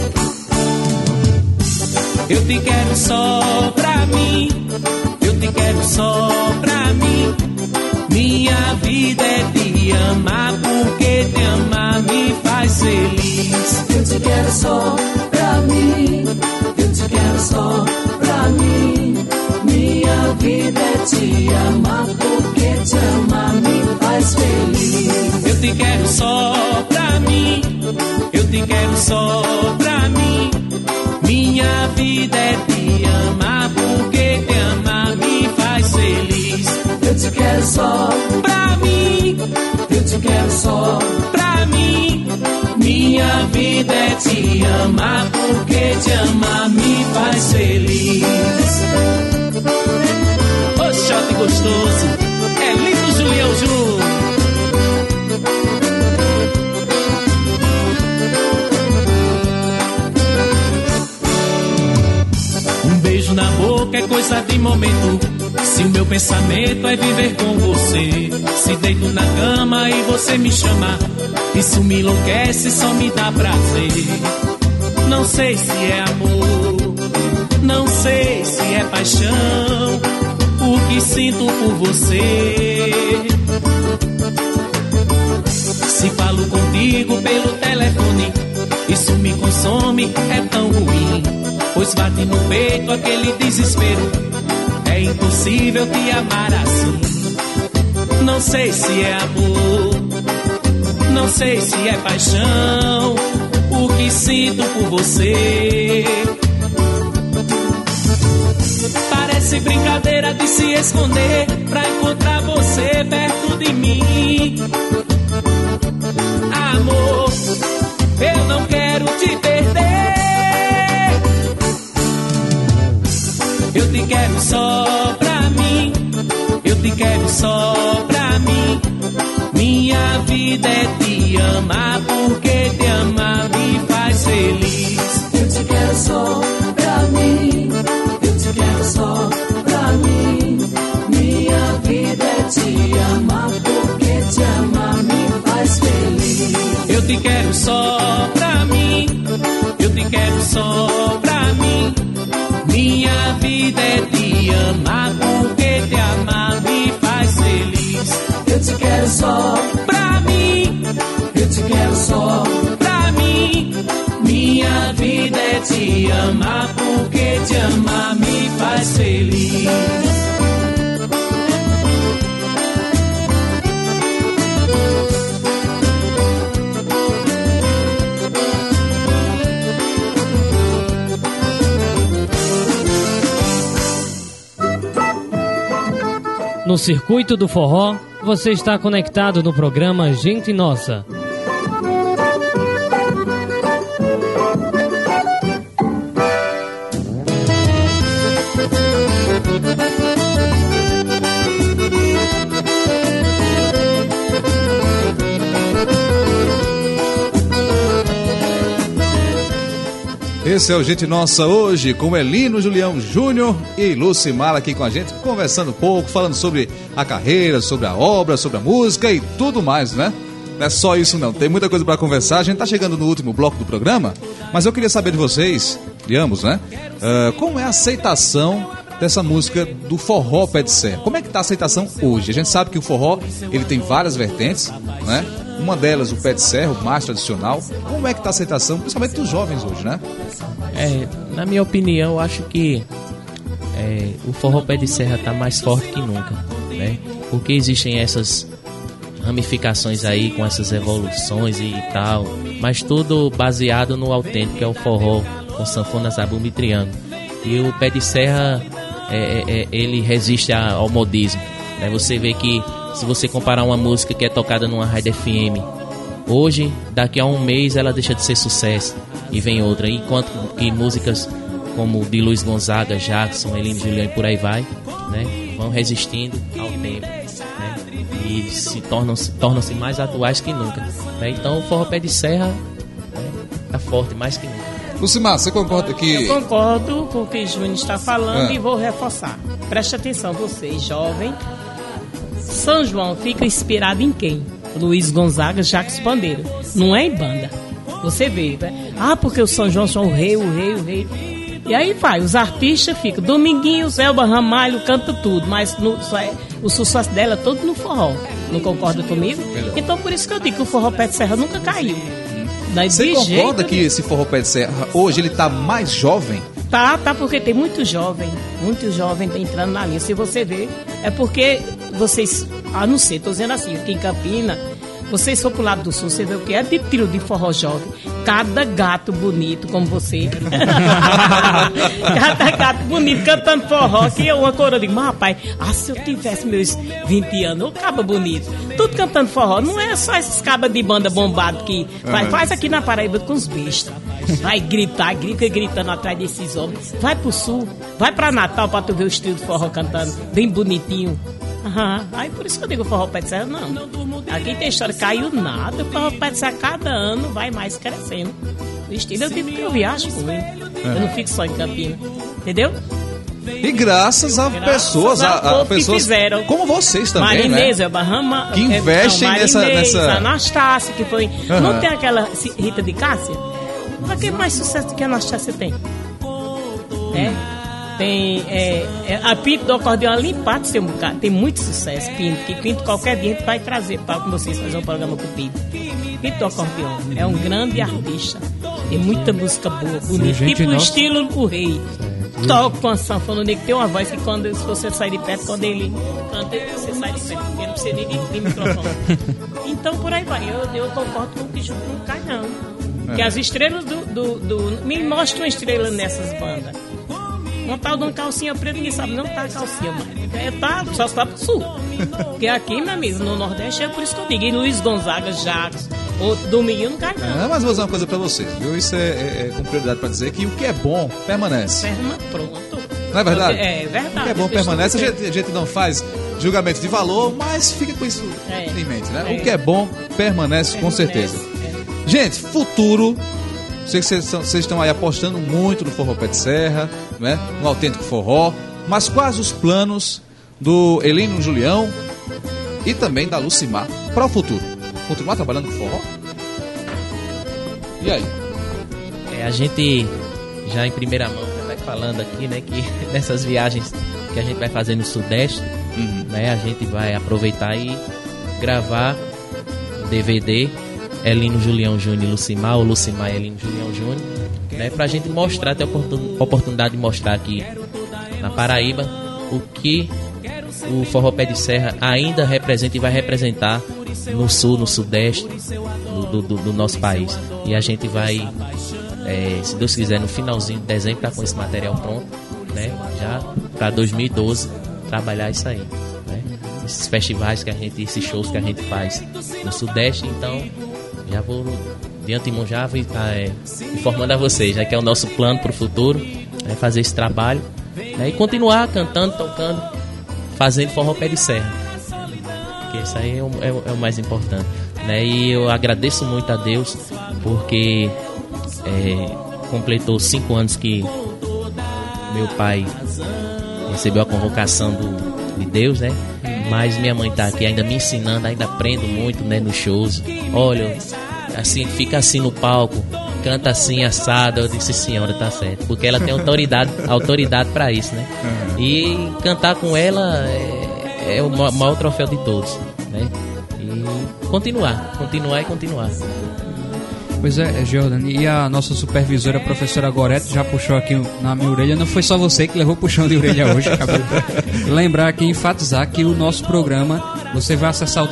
Eu te quero só pra mim, eu te quero só pra mim. Minha vida é te amar, porque te amar me faz feliz. Eu te quero só pra mim, eu te quero só pra mim. Minha vida é te amar, porque te amar me faz feliz. Eu te quero só pra mim, eu te quero só pra mim. Minha vida é te amar, porque te amar me faz feliz. Eu te quero só pra mim, eu te quero só pra mim. Minha vida é te amar, porque te amar me faz feliz. Ô shot gostoso, é lindo Julião Júnior. Um beijo na boca é coisa de momento. Se o meu pensamento é viver com você, se deito na cama e você me chamar, isso me enlouquece, só me dá prazer. Não sei se é amor, não sei se é paixão, o que sinto por você. Se falo contigo pelo telefone, isso me consome, é tão ruim, pois bate no peito aquele desespero. É impossível te amar assim. Não sei se é amor, não sei se é paixão, o que sinto por você. Parece brincadeira de se esconder pra encontrar você perto de mim. Amor, eu não quero te perder. Eu te quero só pra mim, eu te quero só pra mim. Minha vida é te amar, porque te amar me faz feliz. Eu te quero só pra mim, eu te quero só pra mim. Minha vida é te amar, porque te amar me faz feliz. Eu te quero só pra mim, eu te quero só pra mim. Minha vida é te amar, porque te amar me faz feliz. Eu te quero só pra mim, eu te quero só pra mim. Minha vida é te amar, porque te amar me faz feliz. No Circuito do Forró, você está conectado no programa Gente Nossa. Esse é o Gente Nossa hoje, com Elino Julião Júnior e Lucimar aqui com a gente, conversando um pouco, falando sobre a carreira, sobre a obra, sobre a música e tudo mais, né? Não é só isso não, tem muita coisa para conversar. A gente tá chegando no último bloco do programa, mas eu queria saber de vocês, de ambos, né? Como é a aceitação dessa música do forró pé de serra? Como é que tá a aceitação hoje? A gente sabe que o forró, ele tem várias vertentes, né? Uma delas, o pé de serra, o mais tradicional. Como é que tá a aceitação, principalmente dos jovens hoje, né? Na minha opinião, eu acho que o forró pé de serra tá mais forte que nunca, né? Porque existem essas ramificações aí com essas evoluções e tal, mas tudo baseado no autêntico, que é o forró com sanfona, zabumba e triângulo. E o pé de serra, ele resiste ao modismo, né? Você vê que se você comparar uma música que é tocada numa rádio FM hoje, daqui a um mês ela deixa de ser sucesso e vem outra, enquanto que músicas como de Luiz Gonzaga, Jackson, Elino Julião e por aí vai, né, vão resistindo ao tempo, né, e se tornam-se mais atuais que nunca, né? Então o forró pé de serra tá forte mais que nunca. Lucimar, você concorda que... Eu concordo com o que o Júnior está falando e vou reforçar. Preste atenção, vocês, jovem. São João fica inspirado em quem? Luiz Gonzaga, Jacques Pandeiro. Não é em banda. Você vê, né? Porque o São João são o rei. E aí vai, os artistas ficam. Dominguinhos, Elba Ramalho, canta tudo. Mas o sucesso dela é todo no forró. Não concorda comigo? Então por isso que eu digo que o forró pé de serra nunca caiu. Você concorda que esse forró pé de serra, hoje, ele tá mais jovem? Tá, porque tem muito jovem tá entrando na linha. Se você ver, é porque vocês, não sei, tô dizendo assim, aqui em Campina, vocês for pro lado do sul, você vê o que é de trio de forró jovem. Cada gato bonito como você. Cada gato bonito cantando forró. Que eu, uma coroa, digo, mas rapaz, se eu tivesse meus 20 anos, eu caba bonito. Tudo cantando forró. Não é só esses cabas de banda bombado que faz aqui na Paraíba com os bestas. Vai gritar, gritando atrás desses homens. Vai pro sul, vai pra Natal pra tu ver o estilo de forró cantando, bem bonitinho. Aí por isso que eu digo forró pé de serra, não. Aqui tem história, caiu nada. O forró pé de serra cada ano vai mais crescendo. O estilo eu digo que eu viajo muito. Eu não fico só em Campina, entendeu? E graças a pessoas que fizeram, como vocês também, Marinesa, né? Bahama, que investem nessa... Anastácia, que foi... Não tem aquela Rita de Cássia? Mas que mais sucesso do que a Anastácia tem? Tem a Pinto do Acordeão ali em Pato, tem muito sucesso. Pinto qualquer dia a gente vai trazer para vocês fazer um programa com o Pinto. Pinto do Acordeão é um grande artista, tem muita música boa, bonita, tipo no estilo O Rei. Toca com a sanfona, que tem uma voz que quando se você sai de perto, quando ele canta, você sai de perto, porque não precisa nem de microfone. Então por aí vai, eu concordo com o que Júlio não cai não. Que as estrelas me mostra uma estrela nessas bandas. Um tal de uma calcinha preta, ninguém sabe não tá a calcinha, mas só está pro sul. Porque aqui, meu amigo, no Nordeste é por isso que eu digo. E Luiz Gonzaga, Jacques, outro Dominguinho não cai não. Mas vou dizer uma coisa pra vocês, viu? Isso é com prioridade pra dizer que o que é bom permanece. Pronto. Não é verdade? É verdade. O que é bom permanece. A gente não faz julgamento de valor, mas fica com isso em mente, né? O que é bom permanece com certeza. Gente, futuro... Sei que vocês estão aí apostando muito no forró pé de serra, né? No autêntico forró. Mas quais os planos do Elino Julião e também da Lucimar para o futuro? Continuar trabalhando com forró? E aí? A gente já em primeira mão já vai falando aqui, né? Que nessas viagens que a gente vai fazer no Sudeste, né? A gente vai aproveitar e gravar DVD Elino Julião Júnior e Lucimar, ou Lucimar e Elino Julião Júnior, né, pra gente mostrar, ter a oportunidade de mostrar aqui na Paraíba o que o forró pé de serra ainda representa e vai representar no sul, no sudeste do nosso país. E a gente vai, se Deus quiser, no finalzinho de dezembro, tá com esse material pronto, né, já para 2012 trabalhar isso aí, né, esses festivais esses shows que a gente faz no sudeste. Então já vou de antemão já vou estar informando a vocês, já que é o nosso plano para o futuro, fazer esse trabalho, né, e continuar cantando, tocando, fazendo forró pé de serra, porque isso aí é o mais importante, né? E eu agradeço muito a Deus porque completou 5 anos que meu pai recebeu a convocação de Deus, né? Mas minha mãe tá aqui ainda me ensinando, ainda aprendo muito, né, nos shows. Olha, assim, fica assim no palco, canta assim, assado. Eu disse, senhora, tá certo. Porque ela tem autoridade para isso, né? E cantar com ela é o maior troféu de todos, né? E continuar. Pois é, Jordan, e a nossa supervisora, a professora Gorete, já puxou aqui na minha orelha. Não foi só você que levou puxão de orelha hoje. Lembrar aqui, enfatizar que o nosso programa, você vai acessar o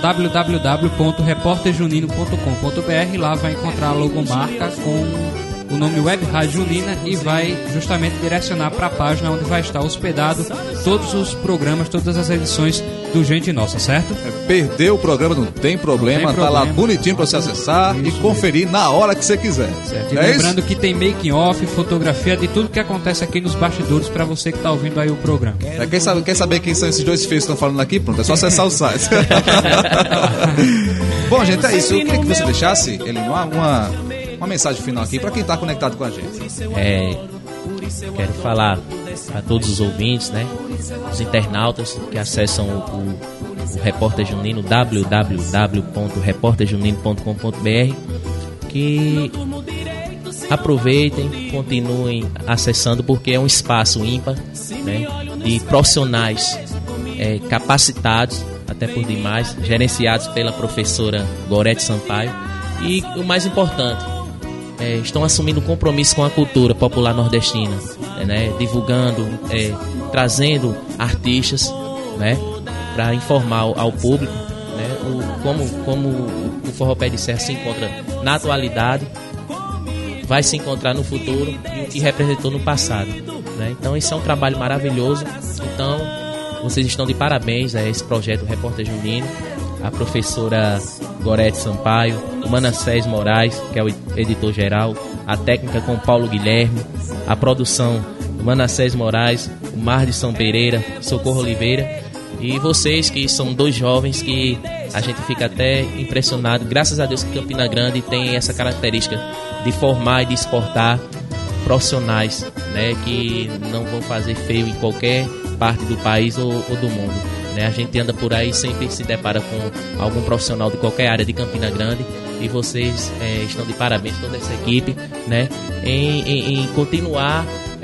www.reporterjunino.com.br. Lá vai encontrar a logomarca com o nome Web Rádio Junina e vai justamente direcionar para a página onde vai estar hospedado todos os programas, todas as edições do Gente Nossa, certo? Perdeu o programa, não tem problema, tá lá bonitinho para você acessar e conferir na hora que você quiser. Certo. E lembrando que tem making off, fotografia de tudo que acontece aqui nos bastidores para você que tá ouvindo aí o programa. Quer saber quem são esses dois feios que estão falando aqui? Pronto, é só acessar o site. Bom, gente, é isso. Eu queria que você deixasse, Elino, uma mensagem final aqui para quem tá conectado com a gente. Quero falar a todos os ouvintes, né, os internautas que acessam o Repórter Junino, www.reporterjunino.com.br, que aproveitem, continuem acessando, porque é um espaço ímpar, né, de profissionais capacitados, até por demais, gerenciados pela professora Gorete Sampaio, e o mais importante, estão assumindo um compromisso com a cultura popular nordestina, né, divulgando, trazendo artistas, né, para informar ao público, né, como o Forró Pé de Serra se encontra na atualidade, vai se encontrar no futuro e o que representou no passado, né? Então isso é um trabalho maravilhoso. Então vocês estão de parabéns a esse projeto Repórter Junino, a professora Gorete Sampaio, o Manassés Moraes, que é o editor-geral, a técnica com o Paulo Guilherme, a produção do Manassés Moraes, o Mardson Pereira, Socorro Oliveira, e vocês que são dois jovens que a gente fica até impressionado. Graças a Deus que Campina Grande tem essa característica de formar e de exportar profissionais, né, que não vão fazer feio em qualquer parte do país ou do mundo, né? A gente anda por aí, sempre se depara com algum profissional de qualquer área de Campina Grande, e vocês estão de parabéns, toda essa equipe, né, em continuar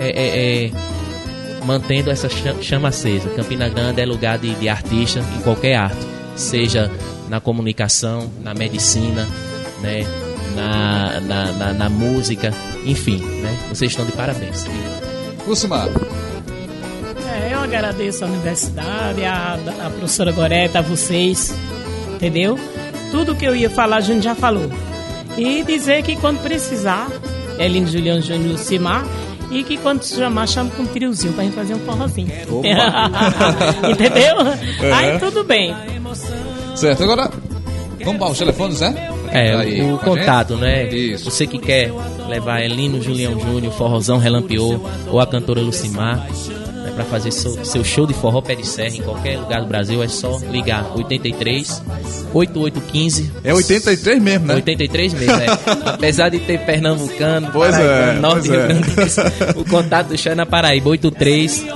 mantendo essa chama acesa. Campina Grande é lugar de artista em qualquer arte, seja na comunicação, na medicina, né, na música, enfim, né? Vocês estão de parabéns. Lucimar. Eu agradeço a universidade, a professora Gorete, a vocês, entendeu? Tudo que eu ia falar a gente já falou. E dizer que quando precisar, Elino, Juliano, Júnior, Lucimar, e que quando chamar, chama com um triozinho pra gente fazer um forrozinho. Entendeu? Aí tudo bem. Certo, agora vamos para os telefones, né? O contato, né? Isso. Você que quer levar Elino, Julião Júnior, Forrozão Relampiô ou a cantora Lucimar, para fazer seu show de forró pé de serra em qualquer lugar do Brasil, é só ligar 83 8815. É 83 mesmo, né? 83 mesmo, apesar de ter pernambucano, pois Paraíba, Norte Rio Grande, o contato do show é na Paraíba, 83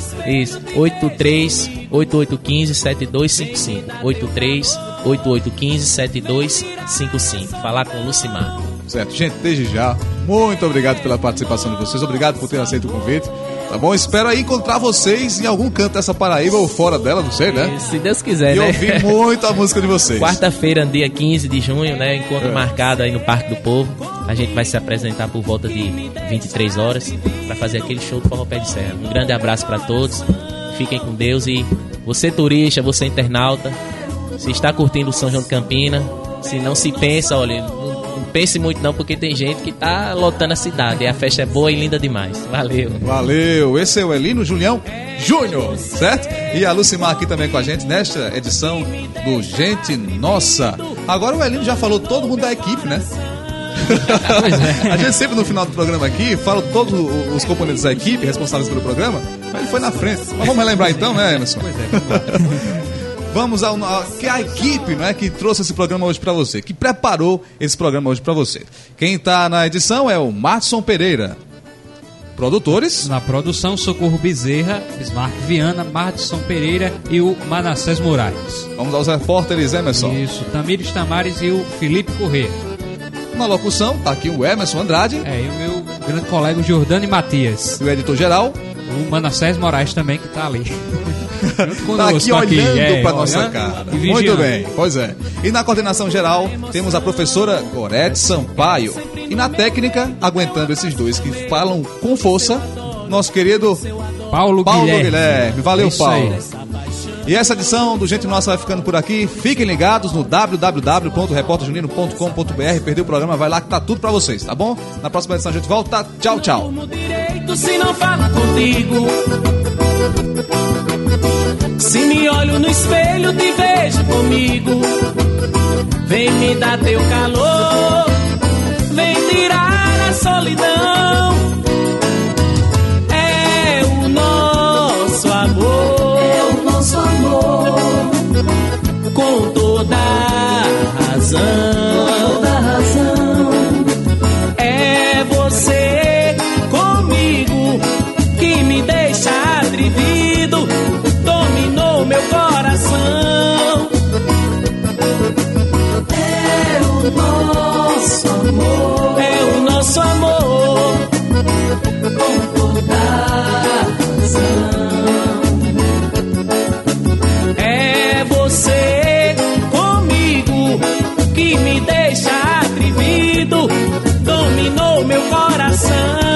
8815 7255. 83 8815 7255. Falar com o Lucimar. Certo, gente, desde já, muito obrigado pela participação de vocês, obrigado por ter aceito o convite. Tá bom? Espero aí encontrar vocês em algum canto dessa Paraíba ou fora dela, não sei, né? Se Deus quiser, e né? E ouvir muito a música de vocês. Quarta-feira, dia 15 de junho, né? Encontro marcado aí no Parque do Povo. A gente vai se apresentar por volta de 23 horas para fazer aquele show do Forró Pé de Serra. Um grande abraço para todos. Fiquem com Deus e você turista, você internauta, se está curtindo o São João de Campina, se não se pensa, olha, não pense muito não, porque tem gente que tá lotando a cidade e a festa é boa e linda demais. Valeu. Valeu. Esse é o Elino Julião Júnior, certo? E a Lucimar aqui também com a gente nesta edição do Gente Nossa. Agora o Elino já falou todo mundo da equipe, né? A gente sempre no final do programa aqui fala todos os componentes da equipe responsáveis pelo programa, mas ele foi na frente. Mas vamos relembrar então, né, Emerson? Pois é, vamos lá. Vamos que a equipe, né, que trouxe esse programa hoje para você, que preparou esse programa hoje para você. Quem está na edição é o Márcio Pereira. Produtores? Na produção, Socorro Bezerra, Bismarck Viana, Márcio Pereira e o Manassés Moraes. Vamos aos repórteres, Emerson. Isso, Tamires Tamares e o Felipe Corrêa. Na locução, tá aqui o Emerson Andrade. E o meu grande colega Jordani Matias. E o editor-geral? O Manassés Moraes também, que tá ali. Tá aqui olhando para nossa cara. Muito bem, pois é. E na coordenação geral temos a professora Gorete Sampaio. E na técnica, aguentando esses dois que falam com força, nosso querido Paulo Guilherme. Valeu, Paulo. E essa edição do Gente Nossa vai ficando por aqui. Fiquem ligados no www.reporterjunino.com.br. Perdeu o programa, vai lá que tá tudo pra vocês, tá bom? Na próxima edição a gente volta. Tchau, tchau. Se não falo contigo, se me olho no espelho, te vejo comigo. Vem me dar teu calor, vem tirar a solidão. É o nosso amor, é o nosso amor, com toda razão. com toda razão. É você comigo que me deixa atrevido, dominou meu coração. É o nosso amor, É o nosso amor, com toda razão. é você comigo que me deixa atrevido, dominou meu coração.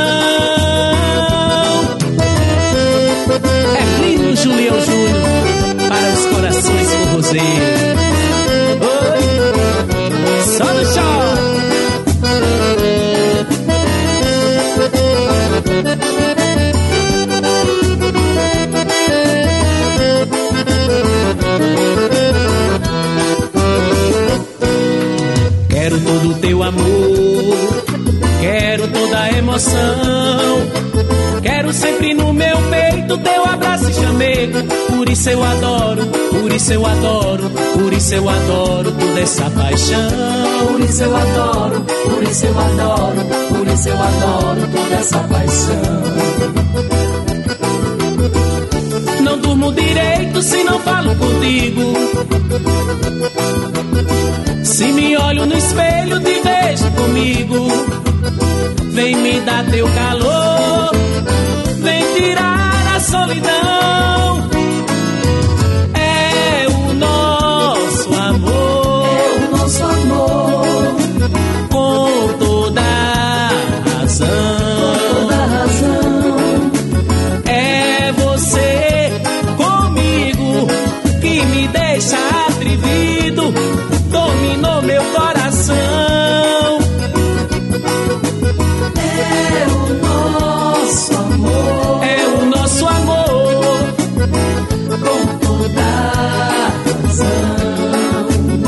É Lino Julião Júnior para os corações forrozeiros. Oi, só no chão. Quero todo o teu amor, quero toda a emoção. Quero sempre no meu peito teu abraço e chamego. Por isso eu adoro, por isso eu adoro, por isso eu adoro toda essa paixão. Por isso eu adoro, por isso eu adoro, por isso eu adoro toda essa paixão. Não durmo direito se não falo contigo. Se me olho no espelho, te vejo comigo. Vem me dar teu calor, vem tirar a solidão. É o nosso amor, É o nosso amor, com toda razão. com toda razão. É você comigo que me deixa atrevido, dominou meu coração. É o nosso amor, É o nosso amor, com toda razão.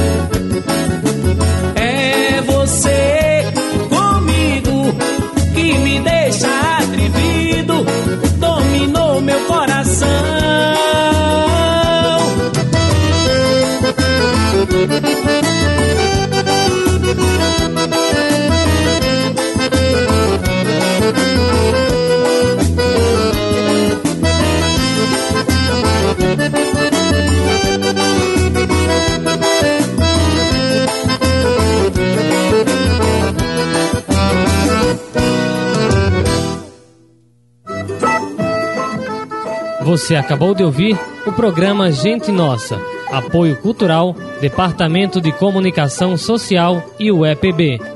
é você comigo que me deixa atrevido, dominou meu coração. Você acabou de ouvir o programa Gente Nossa. Apoio Cultural, Departamento de Comunicação Social e o EPB.